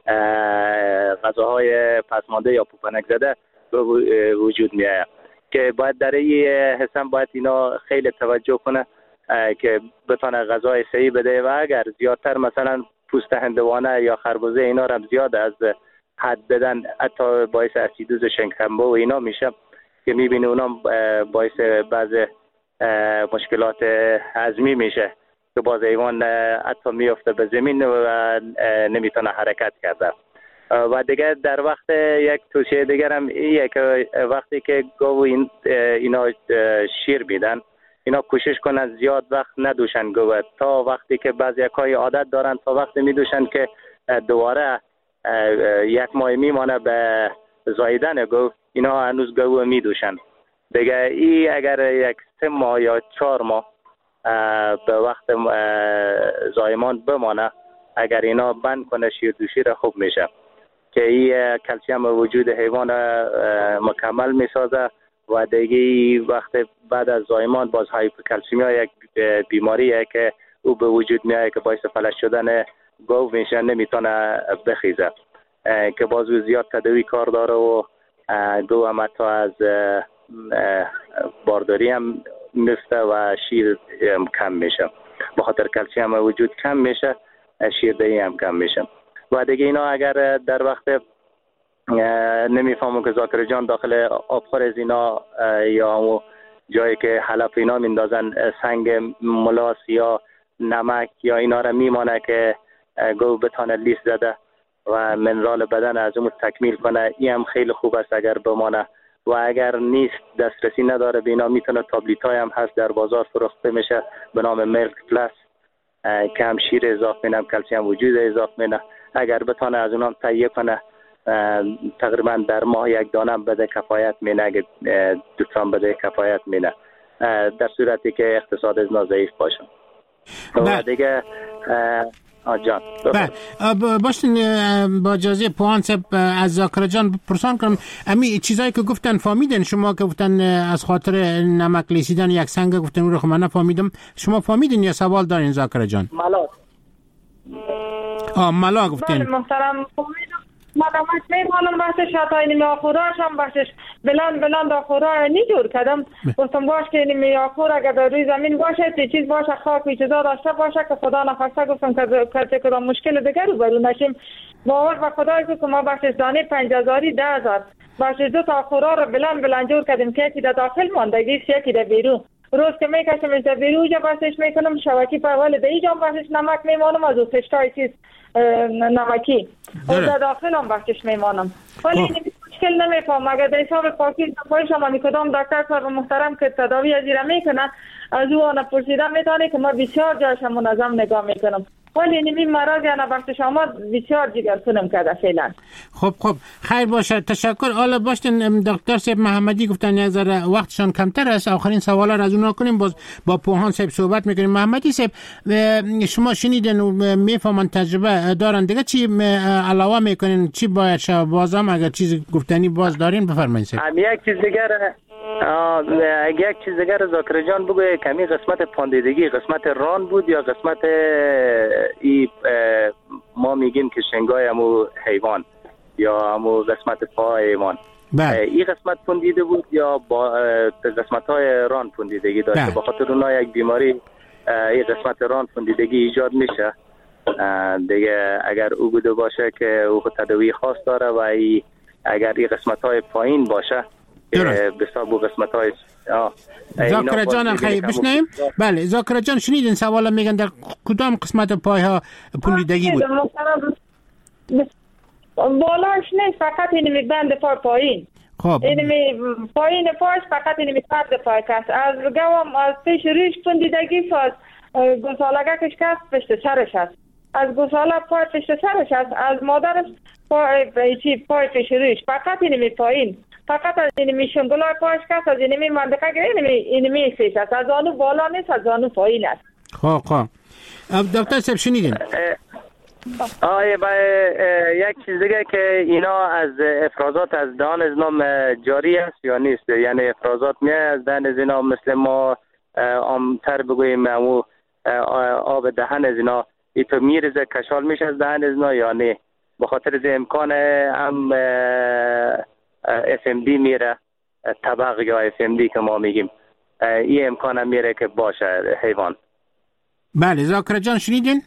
غذاهای پسمانده یا پوپنک زده به وجود میاد که باید در این حسن باید اینا خیلی توجه کنه که بتونه غذای صحیح بده و اگر زیادتر مثلا پوست هندوانه یا خربوزه اینا رو زیاد از حد بدن حتی باعث اسیدوز شکمبه و اینا میشه که میبینه اونا باعث بعض مشکلات هضمی میشه که باز ایوان حتی میفته به زمین و نمیتونه حرکت کرده. و دیگه در وقت یک توصیه دیگر هم ایه که وقتی که گاو این اینا شیر بیدن اینا کوشش کنن زیاد وقت ندوشن گاو تا وقتی که بعضی یکای عادت دارن تا وقتی میدوشن که دوباره یک ماه میمانه به زاییدن گاو اینا هنوز گاو میدوشن دیگه. ای اگر یک سه ماه یا چهار ماه به وقت زایمان بمانه اگر اینا بند کنه شیر دوشی را خوب میشه که این کلسیم وجود حیوان مکمل میسازه و دیگه وقت بعد از زایمان باز هایپوکلسیمیا یک بیماریه که او به وجود میاد که باعث فلج شدن گاو میشه نمیتونه بخیزه که باز زیاد تداوی کار داره و گاو هم حتی از بارداری هم میفته و شیر کم میشه به خاطر کلسیم وجود کم میشه شیردهی هم کم میشه. و دیگه اینا اگر در وقت نمیفهمم که ذاکر جان داخل آبخور از اینا یا جایی که حلف اینا میندازن سنگ ملاس یا نمک یا اینا را میمانه که گو بتانه لیست زده و منرال بدن از اون تکمیل کنه این هم خیلی خوب است اگر بمانه. و اگر نیست دسترسی نداره به اینا میتونه تابلیت های هم هست در بازار فروخته میشه به نام ملک پلاس که هم شیر اضافه مینه کلسیم وجود اضافه مینه اگر بتانه از اونام تهیه کنه تقریبا در ماه یک دانه بده کفایت مینه اگه دوتان بده کفایت مینه در صورتی که اقتصاد از نازعیف باشه. و دیگه جان باشین با اجازه پوان صاحب از ذاکر جان پرسان کنم، امی چیزایی که گفتن فهمیدن شما که گفتن از خاطر نمک لیسیدن یک سنگ گفتن رو خب من نفهمیدم، شما فهمیدین یا سوال دارین ذاکر جان؟ ملا آه ملا گفتین. محترم فهمیدم مدامش میمانم بحثش حتی اینمی آخوراش هم بحثش بلند بلند آخورا نی جور کردم گفتم باش که اینمی آخور اگر در روی زمین باشه تی چیز باشه خاک ویچیزا داشته باشه که خدا نخواسته گفتم که کدام مشکل دیگر رو برون نشیم باور به خدای که ما بحثش دانه پنج هزاری ده هزار بحثش دو تا آخورا رو بلند بلند جور کردیم که یکی در داخل ماندگی یکی در بیرون روز که میکشم از در بیرون جا بحثش میکنم شوکی پرول در اینجا بحثش نمک میمانم از او خشتای چیز نمکی و در داخل هم بحثش میمانم ولی این مشکل نمیفهم اگر در حساب پاکی پایش هم همی کدام دکتر صاحب محترم که تداوی از ایره میکنن از او آنه پرسیدن میتانه که ما بسیار جایش هم منظم نگاه میکنم ولی اینمی مرض یا نبخت شما بسیار جگر کنم کرده فعلا. خب خب خیر باشه تشکر. حالا باشتن دکتر صاحب محمدی گفتن یک ذره وقتشان کمتر است، آخرین سوالا را از اونا کنیم باز با پوهان صاحب صحبت میکنیم. محمدی صاحب شما شنیدن و میفهمن تجربه دارن دیگه چی علاوه میکنین چی باید شد بازم اگر چیز گفتنی باز دارین بفرمایید صاحب. یک چیز دیگر اگه یک چیز دیگر ذاکر جان بگوی کمی قسمت پاندیدگی قسمت ران بود یا قسمت ای ما میگیم که شنگای همو حیوان یا همو قسمت پا حیوان این قسمت پوندیده بود یا با قسمت های ران پوندیدگی داشته با خاطر اونا یک بیماری این قسمت ران پوندیدگی ایجاد میشه دیگه اگر او بوده باشه که او تداوی خاص داره و ای اگر این قسمت های پایین باشه به حساب قسمت های ذاکر جان خیلی بشنیم. بله ذاکر جان شنیدین سوالا میگن در کدام قسمت پای ها پوندیدگی بود؟ بالاش نیست فقط اینمی بند پای پایین. خب اینمی پایین پایش فقط اینمی بند پای کست از گوام از پیش ریش پوندیدگی فاز گسالگه کش کست پشت سرش هست از گساله پای پشت سرش هست از مادرش پای پای پیش ریش فقط اینمی پایین فقط از اینمی شنگلای پایش کست از اینمی منطقه گره اینمی اینمی فیش هست از آنو بالا نیست از آنو پایین هست. خب خب دکتر صاحب شنیدین؟ آه با یک چیز دیگه که اینا از افرازات از دهان از نام جاری است یا نیست، یعنی افرازات میاد از دهان از اینا مثل ما عامتر بگوییم او آب دهن از اینا ای تو میرزه کشال میشه از دهن از اینا یا نه به خاطر از امکان هم اف ام دی میره طبق یا اف ام دی که ما میگیم این امکان هم میره که باشه حیوان. بله ذاکر جان شنیدین؟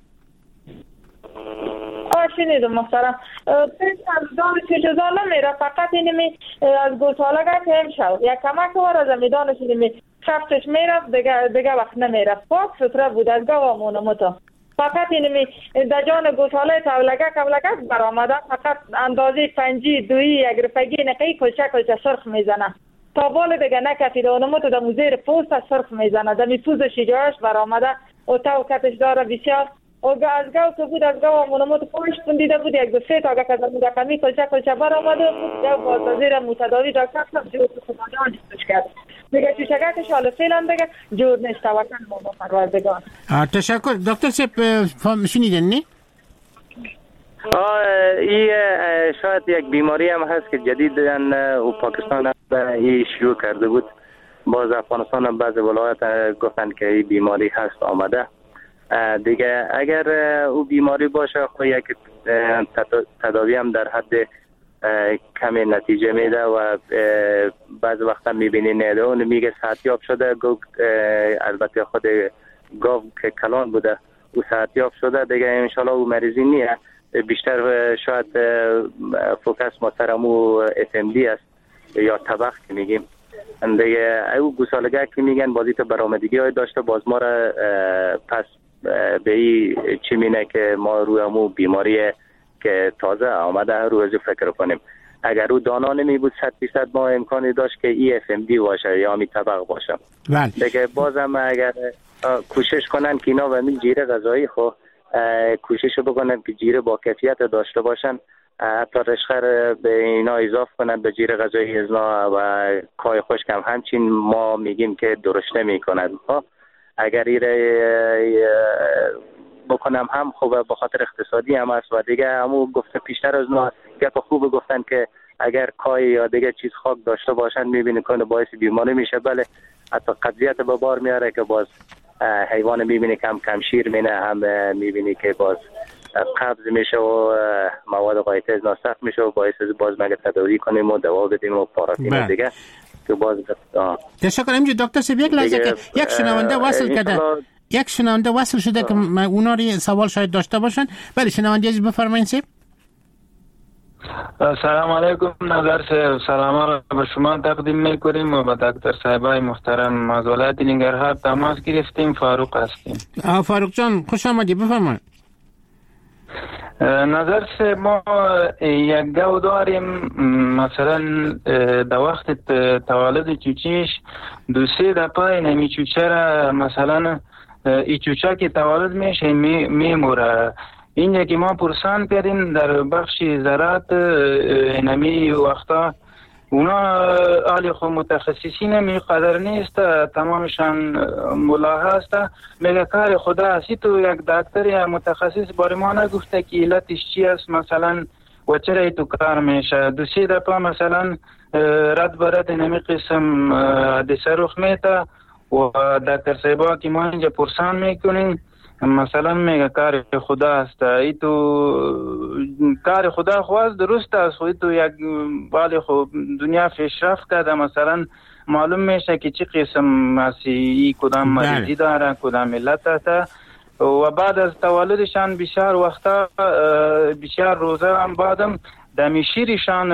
آه شنیدم محترم پیش از دانش چیزا نمیره فقط اینمی از گوسالگه که هم شد یک کمک وار از امیدانش اینمی شفتش میره دیگه, دیگه وقت نمیره پاک ستره بود از گوامونه متا فقط اینمی در جان گوساله تولگه کولگه برآمده فقط اندازه پنجی دویی یک رفگی نقی کلچه کلچه سرخ میزنه تا بال دیگه نکفیده اونمو تو در موزیر پوست سرخ میزنه در می پوز شیجاش برآمده و تا کتش داره بسیار و از گاو که بود از گاو منموت پوش پندیده بود یک دو سه تا که از مدقمی کلچه کلچه برآمده بود گاو بازازیر متداوی دکتر صاحب جور خداجان جستش کرد دیگه چوشگه که شاله فیلم دیگه جور نیست توکل ما پروردگار. تشکر دکتر صاحب شنیدن نه؟ این شاید یک بیماری هم هست که جدیدن و پاکستان این شروع کرده بود باز افغانستان هم بعض ولایت گفتن که این بیماری هست آمده دیگه اگر او بیماری باشه خو یک تداوی هم در حد کمی نتیجه میده و بعض وقتا میبینی نیده اون میگه صحتیاب شده البته خود گاو که کلان بوده او صحتیاب شده دیگه انشالله او مریضی نیه بیشتر شاید فوکس ما سرمو اف ام دی است یا طبق که میگیم دیگه او گوسالگه که میگن بازی تو برآمدگی های داشته باز ما را پس به این چی مینه که ما روی همون بیماری که تازه آمده روی ازو فکر کنیم اگر او دانا نمی بود صد فیصد ما امکانی داشت که ای اف ام دی باشه یا می طبق باشه دیگه بازم اگر کوشش کنن که اینا و می جیره غذایی خو کوشش بکنن که جیره با کیفیت داشته باشن حتی رشخر به اینا اضافه کنن به جیره غذایی ازنا و کای خشک هم همچین ما میگیم که درشته میکنن اگر ایره بکنم هم خوب به خاطر اقتصادی هم است و دیگه همو گفته پیشتر از نو گپ خوب گفتن که اگر کای یا دیگه چیز خاک داشته باشن میبینی کنه باعث بیماری میشه. بله حتی قبضیت به بار میاره که باز حیوان میبینی کم کم شیر مینه، هم میبینی که باز قبض میشه و مواد غایطه ناصف میشه و باعث باز مگه تداوی کنیم و دوا بدیم و پارافین دیگه که باز تشکر. اینجا دکتر سیب یک لحظه که یک شنونده وصل کرده یک شنونده وصل شده که اونا رو سوال شاید داشته باشن. بله شنونده عزیز بفرمایید. سیب سلام علیکم. نظر صاحب سلام را به شما تقدیم میکنیم و به دکتر صاحبای محترم از ولایت ننگرهار تماس گرفتیم. فاروق هستیم. فاروق جان خوش آمدی، بفرمایید. نظر صاحب ما یک گو داریم، مثلا در وقت تولد چوچیش دو سه دفعه نمی چوچه را مثلا ای چوچه که تولد میشه میموره. اینجا که ما پرسان کردیم در بخش زراعت نمی وقتا اونا آلی خود متخصصین می قدر نیست، تمامشان ملاحظه است. میگه کار خدا هستی تو یک دکتر متخصص بار ما نگفته که علتش چی است مثلا و چرا تو کار میشه. دو سه دفعه مثلا رد برد نمی قسم حدثه رخ میته و دکتر صاحبا که ما اینجا پرسان میکنیم مثلا میگه کار خدا است. ای تو کار خدا خواست درست است، خود تو یک بالی خب دنیا پیشرفت کرده مثلا معلوم میشه که چه قسم مسی کدام مریضی داره کدام علت است و بعد از تولدشان بسیار وقتا بسیار روزه هم بعدم دمی شیرشان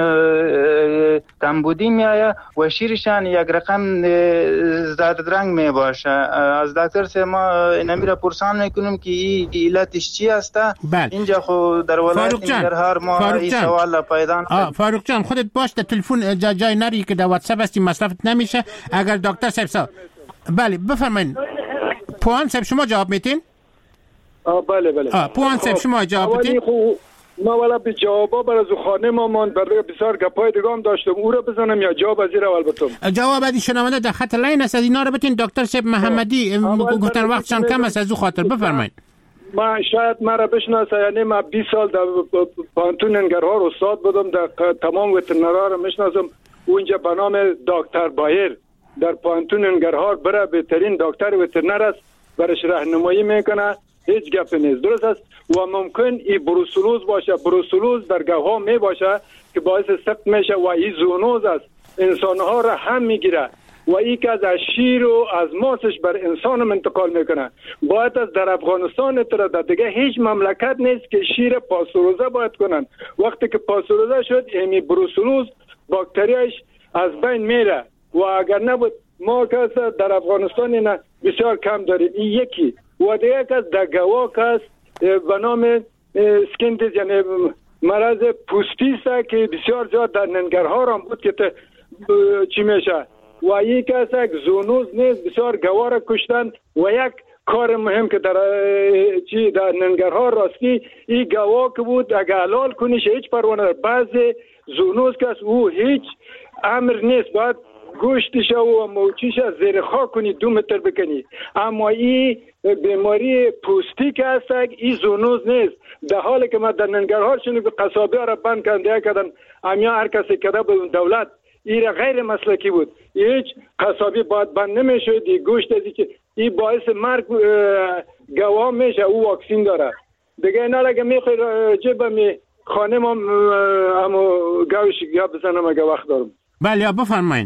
کمبودی میآید و شیرشان یک رقم زرد رنگ می باشه. از دکتر سه ما نمی را پرسان میکنیم که این علتش چی است. اینجا خود در ولایت ننگرهار ما این سوال پیدا کرد. فاروق جان خودت باش در تلفن جا جای نری که در واتساپ هستی مصرفت نمیشه. اگر دکتر صاحب سا بله بفرمایید. پوان صاحب شما جواب میتین؟ بله بله. پوان صاحب شما جواب میتین؟ ما والا به جوابا بر از خانه ما من برای بسیار گپای دیگه هم داشتم او را بزنم یا جواب از این اول بتم. جواب ادی شنونده در خط لاین است، از اینا رو بتین. دکتر صاحب محمدی گفتن وقتشان کم است از او خاطر بفرمایید. ما شاید مرا بشناسه، یعنی ما بیست سال در پانتون ننگرهار استاد بودم، در تمام وترنرها را میشناسم. اونجا به نام دکتر بایر در پانتون ننگرهار برای بهترین دکتر وترنر است، برش راهنمایی میکنه، هیچ گپ نیست. درست است و ممکن ای بروسلوز باشه. بروسلوز در گوها می باشه که باعث سقط میشه و ای زونوز است، انسانها را هم میگیره و ای که از شیر و از ماسش بر انسان انتقال میکنه. باید از در افغانستان تر دیگه هیچ مملکت نیست که شیر پاستوروزه باید کنن. وقتی که پاستوروزه شد ایمی بروسلوز باکتریاش از بین میره و اگر نبود ما که در افغانستان اینا بسیار کم داریم. این یکی و دیگه که در گوا که به نام سکین دیز یعنی مرض پوستی است که بسیار زیاد در ننگرهار هم بود که چی میشه و یک از یک زونوز نیست، بسیار گوا را کشتن و یک کار مهم که در چی در ننگرهار راستی این گوا که بود اگه حلال کنیش هیچ پروانه در بعض زونوز که او هیچ امر نیست، باید گوشتش و موچیش زیر خاک کنی دو متر بکنی. اما این بیماری پوستی که هست این زونوز نیست. در حالی که ما در ننگرهار شنید قصابی ها را بند کردن کردن امیا هر کسی کده بود دولت این غیر مسلکی بود، هیچ قصابی باید بند نمیشود. این گوشت ازی که این باعث مرگ گواه میشه، او واکسین داره دیگه. اینا اگه میخوای جبه می خانه ما همو گوش گوه بزنم اگه وقت دارم. بله بفرمایید.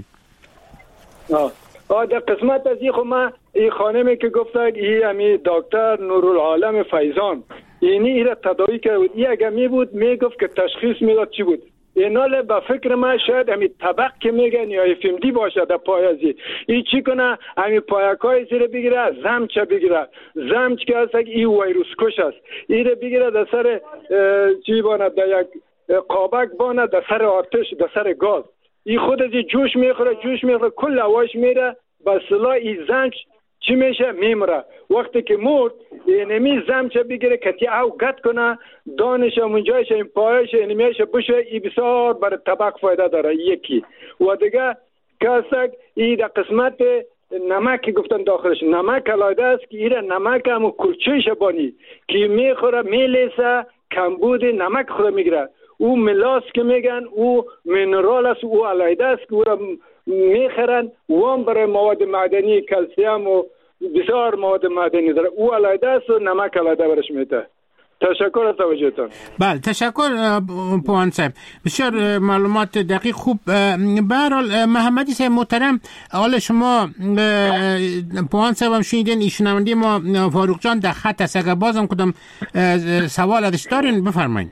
آه آه در قسمت از این خو ما این خانمی که گفته این همی دکتر نورالعالم فیضان اینی ایره تداوی کرده بود، این اگه می بود می گفت که تشخیص میداد چی بود. ایناله به فکر من شاید همی طبق که میگن یا افمدی باشه در پای ازی این چی کنه همی پایکای زیر بگیره زمچه بگیره، زمچ که هست این ویروس کش است، ایره بگیره در سر چی بانه در یک قابک بانه در سر آتش در سر گاز این خود از جوش میخوره جوش میخوره کل هواش میره به صلاح این زمچ چی میشه میمره. وقتی که مرد اینمی زمچه بگیره کتی او گت کنه دانش منجایش این پایش اینمیش بشه ای بسیار برای طبق فایده داره. یکی و دیگه کسک ای در قسمت نمک گفتن داخلش نمک علاوه است که ایره نمک هم کلچه شبانی که میخوره میلیسه کمبود نمک خود میگیره. او ملاس که میگن او مینرال است، او علاوه است که او را میخرن وام برای مواد معدنی کلسیم و بسیار مواد معدنی داره. او علاوه است و نمک علاوه برش میده. تشکر از توجهتان. بله تشکر پوان صاحب، بسیار معلومات دقیق خوب. به هر حال محمدی صاحب محترم، حالا شما پوان صاحب هم شنیدین، ایشنونده ما فاروق جان در خط است، اگر بازم کدام سوال ازش دارین بفرمایید.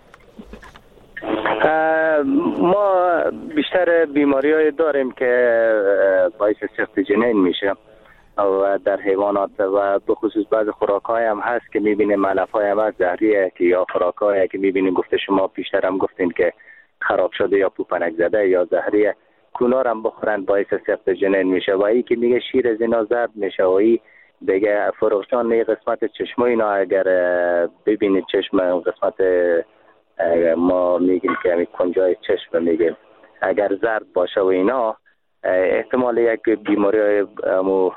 ما بیشتر بیماری های داریم که باعث سقط جنین میشه و در حیوانات و به خصوص بعض خوراک‌های هم هست که می‌بینیم علف‌های هم هست زهریه که یا خوراک‌های که می‌بینیم گفته شما پیشتر هم گفتین که خراب شده یا پوپنک زده یا زهریه، کونار هم بخورن باعث سقط جنین میشه. و این که میگه شیر از اینا زرد میشه و این دیگه فروغ جان نه قسمت چشم اینا اگر ببینید چشم قسمت ما میگیم که همین کنجای چشم میگیم اگر زرد باشه و اینا احتمال یک بیماری همو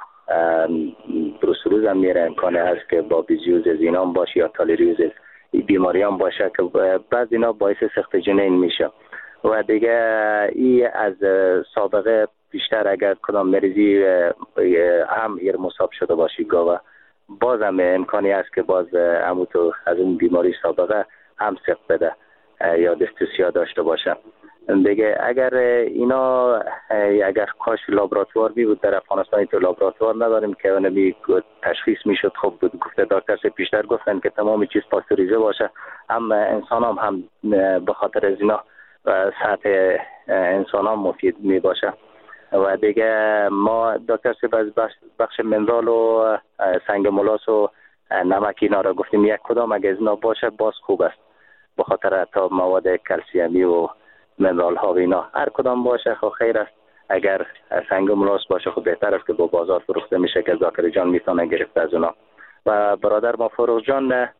بروسلوز هم میره، امکانه هست که با بیزیوز از اینا هم باشه یا تالیریوز این بیماری هم باشه که بعض اینا باعث سقط جنین میشه. و دیگه این از سابقه بیشتر اگر کدام مریضی هم ایر مصاب شده باشی گاوه باز هم امکانی هست که باز همو تو از اون بیماری سابقه هم سقط بده یا دستوسیا داشته باشه. دیگه اگر اینا اگر کاش لابراتوار بی بود در افغانستان تو لابراتوار نداریم که اون بی تشخیص میشد خوب بود. گفته دکتر سه پیشتر گفتن که تمام چیز پاستوریزه باشه، هم انسان هم, هم به خاطر از اینا سطح انسان هم مفید می باشه. و دیگه ما دکتر سه بخش, بخش منرال و سنگ ملاس و نمک اینا را گفتیم یک کدام اگر از اینا باشه باز خوب است، به خاطر تا مواد کلسیمی و منرال ها و اینا هر کدام باشه خب خیر است. اگر سنگ ملاس باشه خب بهتر است که با بازار فروخته میشه که ذاکر جان میتونه گرفته از اونا. و برادر ما فروغ جان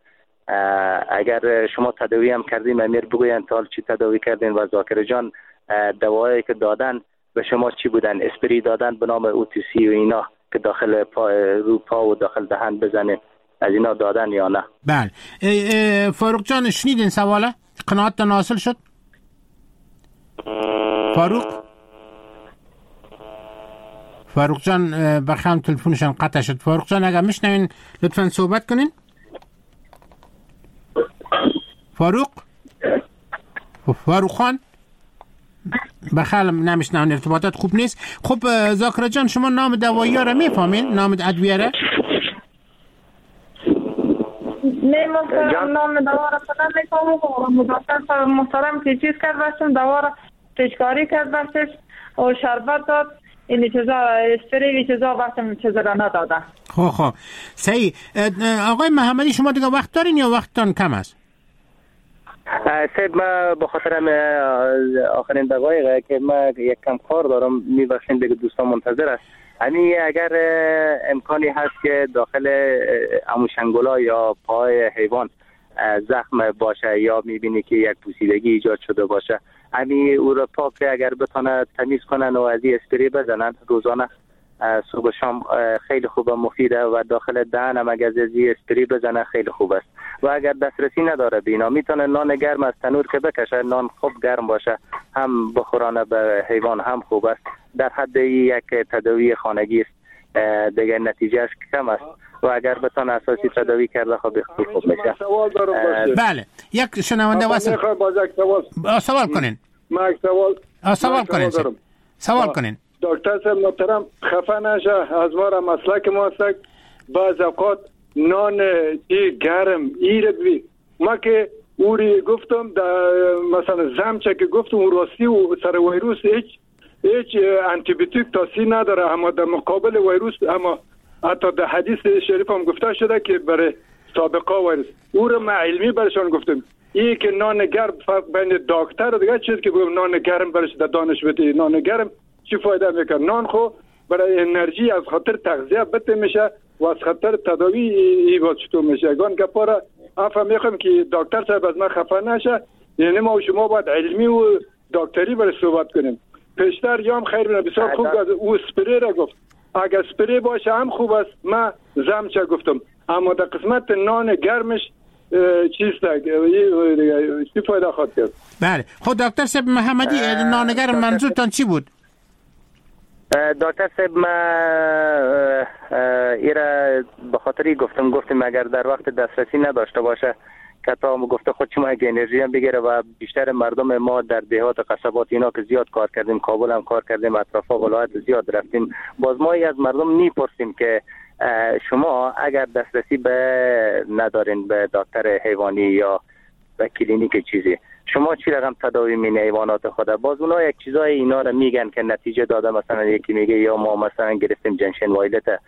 اگر شما تداوی هم کردیم امیر بگوین تا چی تداوی کردین و ذاکر جان دوایی که دادن به شما چی بودن؟ اسپری دادن به نام اوتیسی و اینا که داخل پا رو پا و داخل دهن بزنه، از اینا دادن یا نه؟ بله فاروق جان شنیدین سواله؟ قناعت حاصل شد؟ فاروق فاروق جان بخام تلفنشان قطع شد. فاروق جان اگر میشنوین لطفا صحبت کنین. فاروق فاروق خان بخالم نمیشنون، ارتباطات خوب نیست. خب ذاکر جان شما نام دوایی ها را میفهمین؟ نام ادویه را؟ نه محترم نام دوا را کنم میفهمم. مدافع محترم که چیز کرد باشم دوا را پیشکاری کرد باشش و شربت داد این چیزا استری چیزا باشم چیزا را ندادن. خب خب صحیح. آقای محمدی شما دیگه وقت دارین یا وقتتان کم است؟ سید ما بخاطر آخرین دقایقه که ما یک کم کار دارم میبخشین دیگه دوستان منتظر است. یعنی اگر امکانی هست که داخل اموشنگولا یا پای حیوان زخم باشه یا میبینی که یک پوسیدگی ایجاد شده باشه، یعنی او را پاک اگر بتونه تمیز کنن و از این اسپری بزنن روزانه صبح و شام خیلی خوبه مفیده و داخل دهن هم اگر از این اسپری بزنن خیلی خوب است. و اگر دسترسی نداره بینا میتونه نان گرم از تنور که بکشه، نان خوب گرم باشه هم بخورانه به حیوان هم خوب است. در حد یک تداوی خانگی است دیگه نتیجه است کم است و اگر بتونه اساسی تداوی کرده خب خوب خوب میشه. بله یک شنونده واسه سوال کنین. ما یک سوال سوال کنین سوال کنین دکتر صاحب محترم خفه نشه از ما را مسلک ما است. بعض اوقات نان ای گرم ایره بی ما که اوری گفتم مثلا زمچه که گفتم او راستی و سر ویروس هیچ هیچ انتیبیوتیک تاثیر نداره، اما در مقابل ویروس اما حتی در حدیث شریف هم گفته شده که برای سابقه ویروس او رو ما علمی برشان گفتم. این که نان گرم فرق بین دکتر و دیگه چیز که گفتم نان گرم برش در دانش بده نان گرم چی فایده میکنه؟ نان خو برای انرژی از خاطر تغذیه بده میشه و از خاطر تداوی ایواد چطور میشه. گان گپارا افهم میخوام که دکتر صاحب از من خفه نشه، یعنی ما و شما باید علمی و دکتری برای صحبت کنیم. پیشتر یام خیر بنا بسیار خوب از او اسپری را گفت اگر سپری باشه هم خوب است. من زم چه گفتم، اما در قسمت نان گرمش چیز tak چی فایده خواهد کرد؟ بله. خود دکتر صاحب محمدی نان گرم منظورتان چی بود؟ دکتر صاحب ما ایره به خاطری گفتم گفتیم اگر در وقت دسترسی نداشته باشه که تا گفته خود شما یک انرژی هم بگیره و بیشتر مردم ما در دهات قصبات اینا که زیاد کار کردیم، کابل هم کار کردیم، اطراف ولایت زیاد رفتیم، باز ما از مردم میپرسیم که شما اگر دسترسی به ندارین به دکتر حیوانی یا به کلینیک چیزی، شما چی رقم تداوی مین حیوانات خود؟ باز اونا یک چیزای اینا رو میگن که نتیجه داده، مثلا یکی میگه یا ما مثلا گرفتیم جنشن وایلت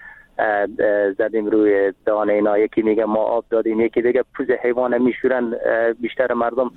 زدیم روی دانه اینا، یکی میگه ما آب دادیم، یکی دیگه پوز حیوان میشورن. بیشتر مردم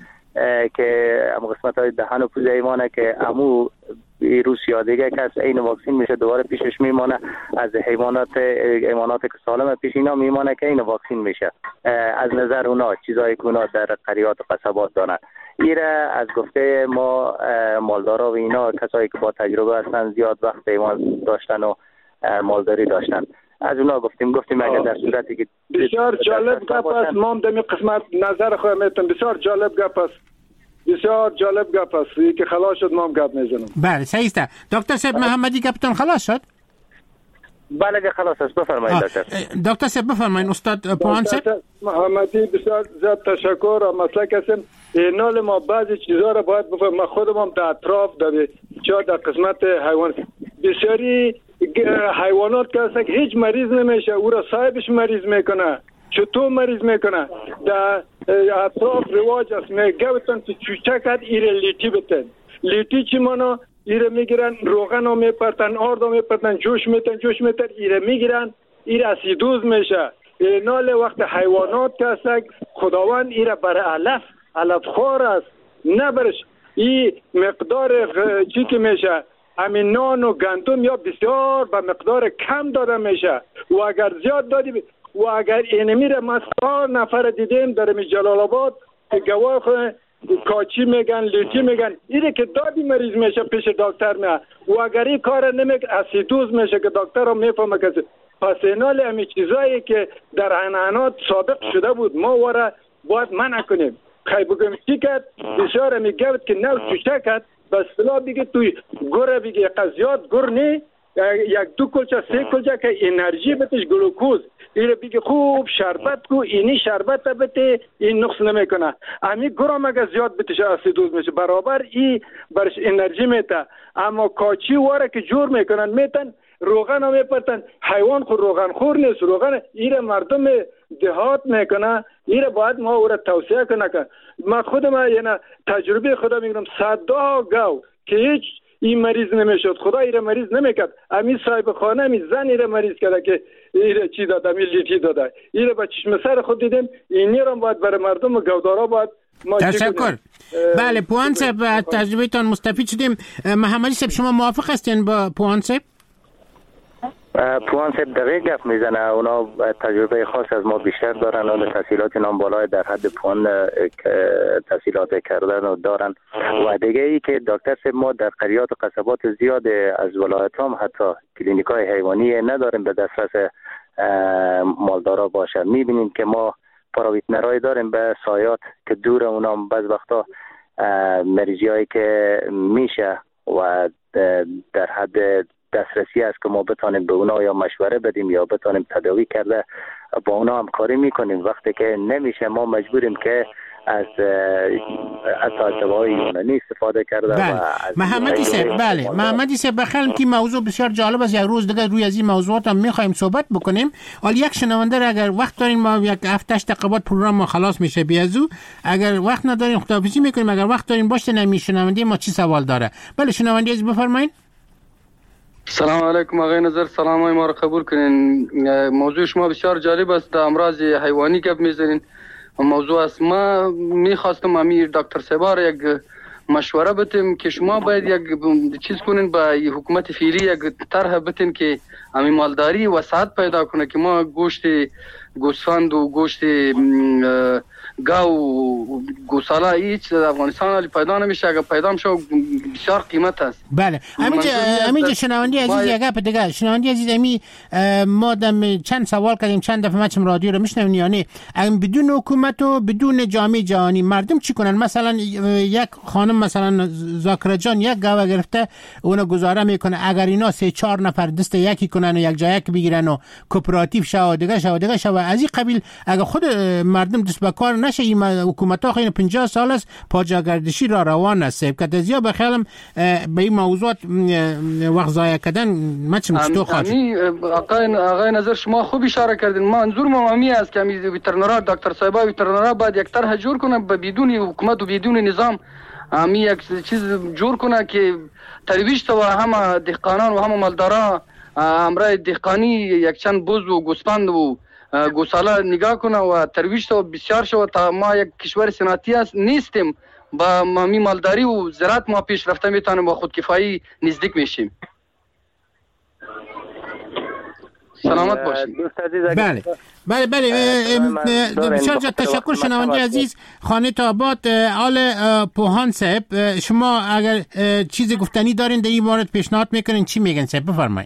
که ام قسمت های دهن و پوز حیوانه که امو ویروس یا دیگه که از این واکسین میشه دوباره پیشش میمانه، از حیوانات حیوانات که سالم پیش اینا میمانه که این واکسین میشه. از نظر اونا چیزایی که اونا در قریات و قصبات دارن، ایره از گفته ما مالدارا و اینا کسایی که با تجربه هستن زیاد وقت حیوان داشتن و مالداری داشتن، از اونا گفتیم گفتیم اگر در صورتی که بسیار جالب گپ است. ما در قسمت نظر خودم میتونم بسیار جالب گپ است، بسیار جالب گپ است که خلاص شد. ما هم گپ میزنم. بله صحیح است. دکتر صاحب محمدی گپتون خلاص شد؟ بله که خلاص است. بفرمایید دکتر. دکتر صاحب بفرمایید. استاد پوان صاحب محمدی بسیار زیاد تشکر و مسلک هستم. اینال ما بعضی چیزا رو باید بفهم. ما خودم هم در اطراف در چه در قسمت حیوان بسیاری حیوانات که هستن که هیچ مریض نمیشه، او را صاحبش مریض میکنه، چطور مریض میکنه. در اطراف رواج است میگوتن که چوچکت ایره لیتی بتن. لیتی چی مانا؟ ایره میگیرن روغن ها میپرتن، آرد ها میپرتن، جوش میتن جوش میتن ایره میگیرن، ایره اسیدوز میشه. اینال وقت حیوانات که هستن خداوند ایره برای علف علف خور است، نه برش این مقدار چی که میشه همین نان و گندم یا بسیار به مقدار کم داده میشه و اگر زیاد دادی ب... و اگر این میره ما سار نفر دیدیم در جلال آباد که گواه خود کاچی میگن لیتی میگن ایره که دادی مریض میشه پیش دکتر میه و اگر این کار نمیگه اسیدوز میشه که دکتر هم میفهمه که پس اینال همین چیزایی که در عنعنات سابق شده بود ما وره باید منع کنیم. خیلی بگم چی کرد بسیار میگوید که نو چوشه کرد بس فلا بگه توی گره بگه قضیات گر نی یک دو کلچه سه کلچه که انرژی بتش گلوکوز ایره بگه خوب شربت کو اینی شربت بته این نقص نمیکنه. امی گرام اگه زیاد بتش اسیدوز میشه برابر ای برش انرژی میته. اما کاچی واره که جور میکنن میتن روغن هم میپرتن. حیوان خور روغن خور نیست، روغن ایره مردم دهات میکنه. ایره باید ما او را توصیه کنه که ما خودم یعنی تجربه خودم میگم صدا گاو که هیچ این مریض نمیشد، خدا ایره مریض نمیکرد. امی صاحب خانه می زن ایره مریض کرده که ایره چی داده امی لیتی داده. ایره با چشم سر خود دیدیم. اینی را باید برای مردم و گودارا باید تشکر. بله پوان صاحب از تجربهتان مستفید شدیم. محمدی صاحب شما موافق هستین با پوان صاحب؟ پوان صاحب دقیق گفت میزنه. اونا تجربه خاص از ما بیشتر دارن، اون تحصیلات نام بالای در حد پوان تحصیلات کردن و دارن. و دیگه ای که دکتر صاحب ما در قریات و قصبات زیاد از ولایت هم حتی کلینیکای حیوانی نداریم به دسترس مالدارا باشه. میبینیم که ما پاراویتنرای داریم به سایات که دور اونا بعض وقتا مریضی هایی که میشه و در حد دسترسی است که ما بتانیم به اونا یا مشوره بدیم یا بتانیم تداوی کرده با اونا هم کاری میکنیم. وقتی که نمیشه ما مجبوریم که از از دواهای یونانی استفاده کرده. بله. محمدی صاحب بله محمدی صاحب بخیرم که موضوع بسیار جالب است. یک روز دیگه روی از این موضوعات هم میخوایم صحبت بکنیم. حالا یک شنونده را اگر وقت دارین ما یک هفته هشت دقیقه بعد پروگرام ما خلاص میشه بیازو. اگر وقت ندارین خداحافظی میکنیم. اگر وقت دارین باشه نمی شنونده ما چی سوال داره. بله شنونده از بفرمایید. سلام علیکم آقای نظر، سلام های ما رو قبول کنین. موضوع شما بسیار جالب است، در امراض حیوانی گپ میزنین. موضوع است ما میخواستم امیر دکتر سبار یک مشوره بتیم که شما باید یک چیز کنین با حکومت فعلی یک طرح بتین که همین مالداری وسعت پیدا کنه که ما گوشت گوسفند و گوشت گاو گوساله هیچ در افغانستان ولی پیدا نمیشه. اگر پیدا میشه بسیار قیمت است. بله همینجا همینجا شنوندی عزیز یک گپ دیگه شنوندی عزیز امی ما دم چند سوال کردیم چند دفعه مچم رادیو رو میشنویم یعنی بدون حکومت و بدون جامعه جهانی مردم چی کنن؟ مثلا یک خانم مثلا زاکر جان یک گاو گرفته اون گزاره میکنه اگر اینا سه چهار نفر دست یکی کنن و یک جای یک بگیرن و کوپراتیو شو دیگه شو دیگه شو از این قبیل اگر خود مردم دست به کار نشه این حکومت ها خیلی پنجاه سال است پاجاگردشی را روان است که دزیا بخیالم به این موضوعات وقت ضایع کردن مچم چطور خواهد آقای آقای نظر شما خوب اشاره کردین. منظور ما همی است که می وترنرها دکتر صاحبا وترنرها باید یک طرح جور کنه بدون حکومت و بدون نظام همی یک چیز جور کنه که ترویج و همه دهقانان و همه مالدارا امرای دهقانی یک چند بز و گوسفند و گوساله نگاه کنه و ترویج تو بسیار شو تا ما یک کشور صنعتی است نیستیم با می مالداری و زراعت ما پیشرفته میتونیم با خودکفایی نزدیک میشیم. سلامت باشید. بله بله بله بسیار جا تشکر شنوندی عزیز. خانه آباد آل پوهان صاحب شما اگر چیز گفتنی دارین در این مورد پیشنهاد میکنین چی میگن صاحب بفرمایید.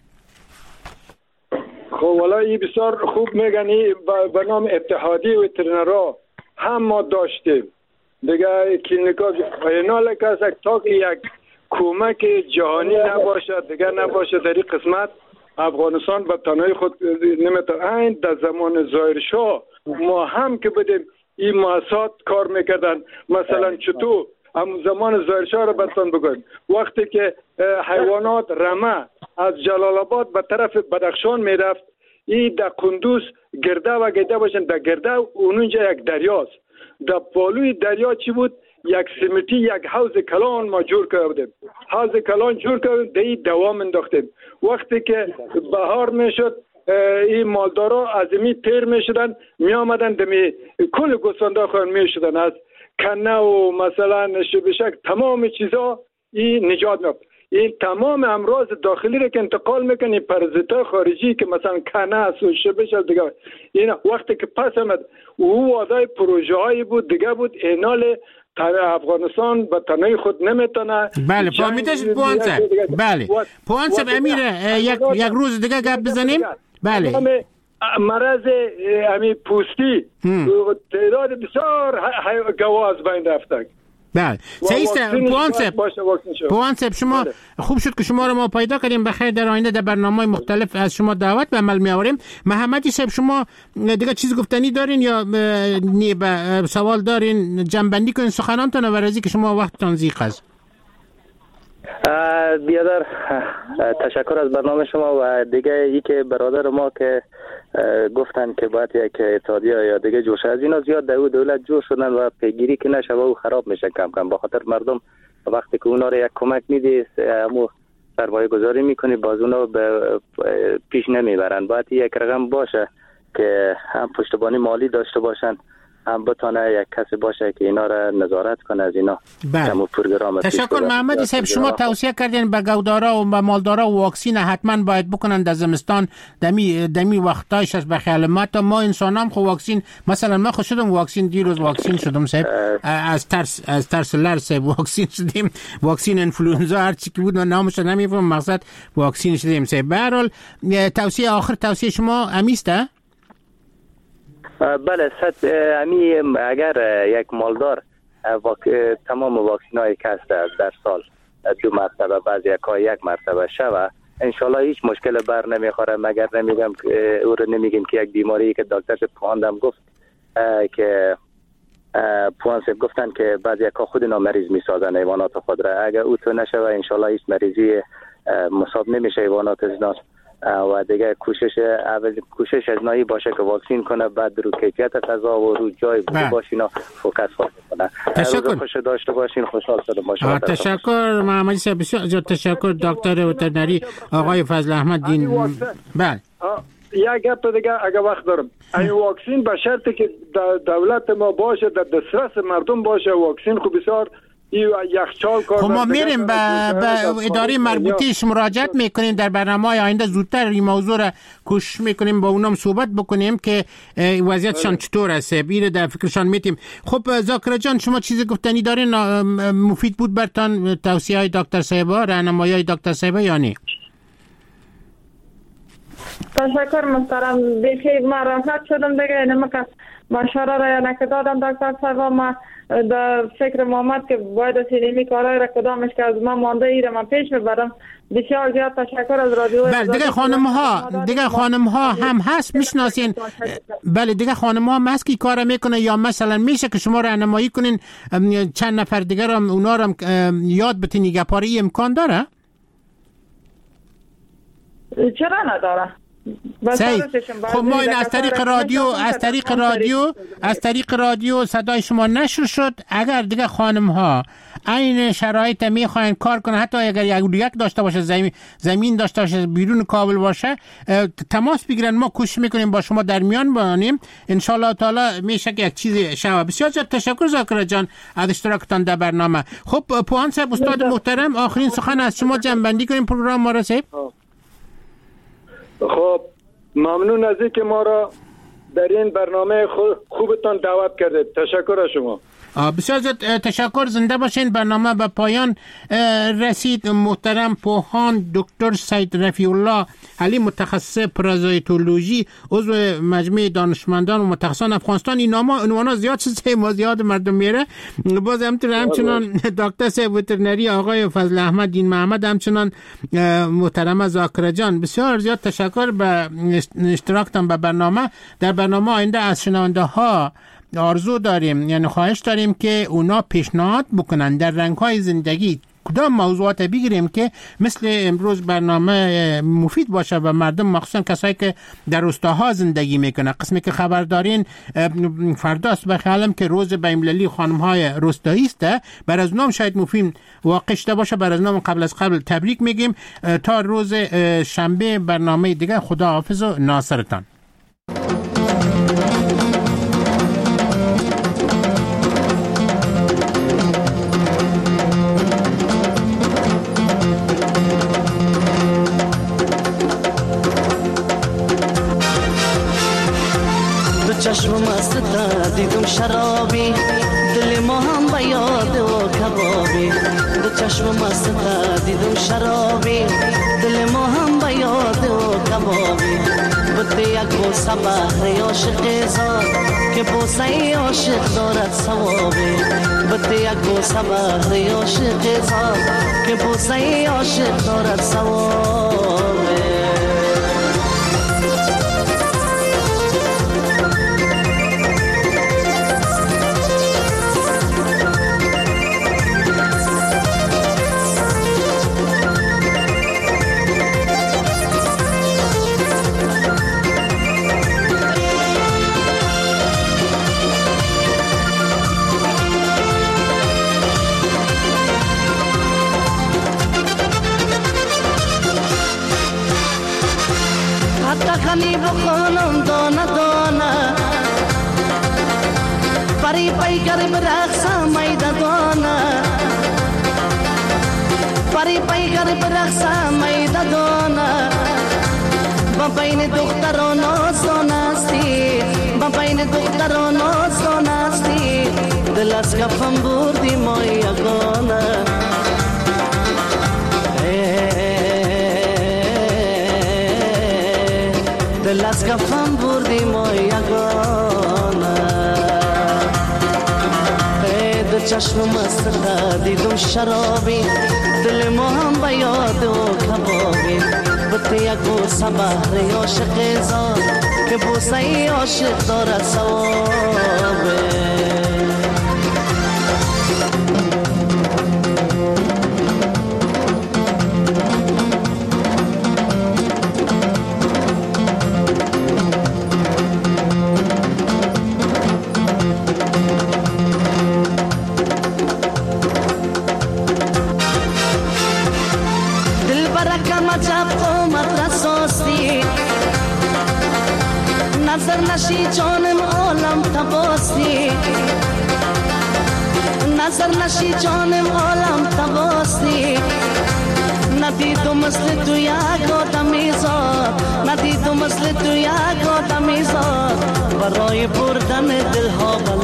خب والا این بسیار خوب میگن به نام اتحادیه وترنرها هم ما داشتیم دیگه کلینیکا اینا لکه تا که یک کمک جهانی نباشه دیگه نباشه در این قسمت افغانستان به تنهایی خود نمیتونه. این در زمان ظاهر شاه ما هم که بدیم این مؤسسات کار میکردن مثلا چطور هم زمان ظاهر شاه رو بتون بگویم وقتی که حیوانات رمه از جلال آباد به طرف بدخشان میرفت این در قندوز گرده و گرده باشن در گرده اونجا یک دریاست در پالوی دریا چی بود یک سمتی یک حوض کلان ما جور کردیم حوض کلان جور کردیم در این دوام انداختیم وقتی که بهار میشد این مالدارا از می تیر میشدن می آمدن دمی کل گوسفندا خون میشدن از کنه و مثلا شبشک تمام چیزا این نجات میافت. این تمام امراض داخلی رو که انتقال میکنه پرازیت‌های خارجی که مثلا کنه است و شبش است دیگه این وقتی که پس آمد او وعده پروژه هایی بود دیگه بود اینال افغانستان به تنهایی خود نمیتونه. بله فهمیدش پوانسه بله پوانسه امیره یک یک روز دیگه گپ بزنیم. بله مرض امی پوستی تعداد بسیار گواز بین رفته. بله سیست پوانسب پوانسب شما بله. خوب شد که شما رو ما پیدا کردیم بخیر در آینده در برنامه مختلف از شما دعوت به عمل می آوریم. محمدی صاحب شما دیگه چیز گفتنی دارین یا سوال دارین جنبندی کنین سخنانتون و رازی که شما وقتتون ضیق است. بیادر تشکر از برنامه شما و دیگه ای که برادر ما که گفتن که باید یک اتحادیه یا دیگه جوش از اینا زیاد دو دولت جور شدن و پیگیری که نشه و خراب میشه کم کم با خاطر مردم وقتی که اونا رو یک کمک میدی همو سرمایه گذاری میکنی باز اونا به پیش نمیبرن. باید یک رقم باشه که هم پشتیبانی مالی داشته باشن هم بتونه یک کسی باشه که اینا را نظارت کنه از اینا. بله. تشکر محمدی صاحب شما توصیه کردین به گودارا و به مالدارا و واکسین حتما باید بکنن در زمستان دمی دمی وقتایش از بخیال ما تا ما انسان هم خو واکسین مثلا ما خود شدم واکسین دیروز واکسین شدم صاحب از ترس از ترس لرس واکسین شدیم واکسین انفلوئنزا هر چی که بود من نامش نمیفهمم مقصد واکسین شدیم صاحب. به هر حال توصیه آخر توصیه شما امیسته؟ بله صد امی اگر یک مالدار واک... تمام واکسین هایی که هست در سال دو مرتبه بعضی یکا یک مرتبه شوه انشالله هیچ مشکل بر نمیخوره مگر نمیگم او رو نمیگیم که یک بیماری که دکتر پواندم گفت که پوانسب گفتن که بعضی یکا خود اینا مریض میسازن حیوانات خود را اگر او تو نشوه انشالله هیچ مریضی مصاب نمیشه حیوانات از ناس و دیگه کوشش اول کوشش از نایی باشه که واکسین کنه بعد رو کیفیت غذا و رو جای باشینا فوکس کنه. تشکر خوش داشته باشین خوشحال شدم باشم. تشکر محمدی صاحب بسیار تشکر دکتر وترنری آقای فضل احمد دین. بله یک گپ دیگه اگه وقت دارم این واکسین به شرطی که دولت ما باشه در دسترس مردم باشه واکسین خوب بسیار این یخچال کار. خب ما میریم به اداره مربوطه‌اش مراجعت میکنیم در برنامه‌های آینده زودتر این موضوع را کوشش میکنیم با اونم صحبت بکنیم که وضعیتشان چطور است، بیره در فکرشان میتیم. خب ذاکر جان شما چیزی گفتنی دارین مفید بود برتان توصیه های دکتر صاحبا، راهنمایی های دکتر صاحبا یا نه؟ تشکر محترم، بخیر ما راحت شدم دیگه. اینم که مشوره را نکه دادم دکتر صاحب، ما در فکر محمد که باید سینمی کارهای را کدامش که از ما مانده ایره من پیش میبرم. بسیار زیاد تشکر از رادیو. بله دیگه خانم ها دیگه خانم ها هم هست میشناسین. بله دیگه خانم ها هم هست که کار میکنه، یا مثلا میشه که شما راهنمایی کنین چند نفر دیگه هم اونا رو یاد بتین گپاری امکان داره؟ چرا نداره؟ خب ما این از طریق رادیو از طریق رادیو از طریق رادیو صدای شما نشر شد. اگر دیگه خانم ها این شرایط میخواین کار کنه، حتی اگر یک داشته باشه زمین زمین داشته باشه بیرون کابل باشه، تماس بگیرن، ما کوشش میکنیم با شما در میان بانیم. ان شاء الله تعالی میشه که یک چیزی شوه. بسیار زیاد تشکر ذاکر جان از اشتراکتان در برنامه. خب پوهان صاحب استاد محترم آخرین سخن از شما جنبندی کنیم پروگرام ما را صاحب. خب ممنون از اینکه ما را در این برنامه خوبتان دعوت کردید. تشکر از شما. بسیار زیاد تشکر. زنده باشین. برنامه به پایان رسید. محترم پوهان دکتر سید رفیع الله علی، متخصص پارازیتولوژی، عضو مجمع دانشمندان و متخصصان افغانستان. این نام عنوانا زیاد چیزه ما زیاد مردم میره. باز همچنان همچنان دکتر صاحب وترنری آقای فضل احمد دین محمد، همچنان محترم ذاکر جان. بسیار زیاد تشکر به اشتراکتان به برنامه. در برنامه آینده از شنونده ها آرزو داریم، یعنی خواهش داریم که اونا پیشنهاد بکنن در رنگ‌های زندگی کدام موضوعات بگیریم که مثل امروز برنامه مفید باشه و مردم، مخصوصا کسایی که در روستاها زندگی میکنه. قسمی که خبر دارین فرداست به خیالم که روز بین‌المللی خانم‌های روستایی است، بر از نام شاید مفید واقع شده باشه. بر از نام قبل از قبل تبریک میگیم. تا روز شنبه برنامه دیگه، خدا حافظ و ناصرتان. چشم مست دیدم شرابی، دل ما هم به یاد و کبابی. دو چشم مست دیدم شرابی، دل ما هم به یاد و کبابی. بده یک بوسه بهر عاشق زاد که بوسه عاشق دارد ثوابی. بده یک بوسه بهر عاشق زاد که بوسه عاشق دارد ثوابی. خانی بخونم دانه دانه، پری پی گرب رقصم میده دانه، پری پی گرب رقصم میده دانه. با بین دختران آسان استی، با بین دختران آسان استی. دل از کفم بردی ما یگانه. دل از کفم بردی ما یگانه. دو چشم مست دیدم شرابی، دل ما هم به یاد و کبابی. بده یک بوسه بهر عاشق زاد که بوسه عاشق دارد ثوابی. نظر نشی جانم عالم تباستی، نظر نشی جانم عالم تباستی ندیدم مثل تو یک آدمی زاد ندیدم مثل تو یک آدمی زاد برای بردن دلها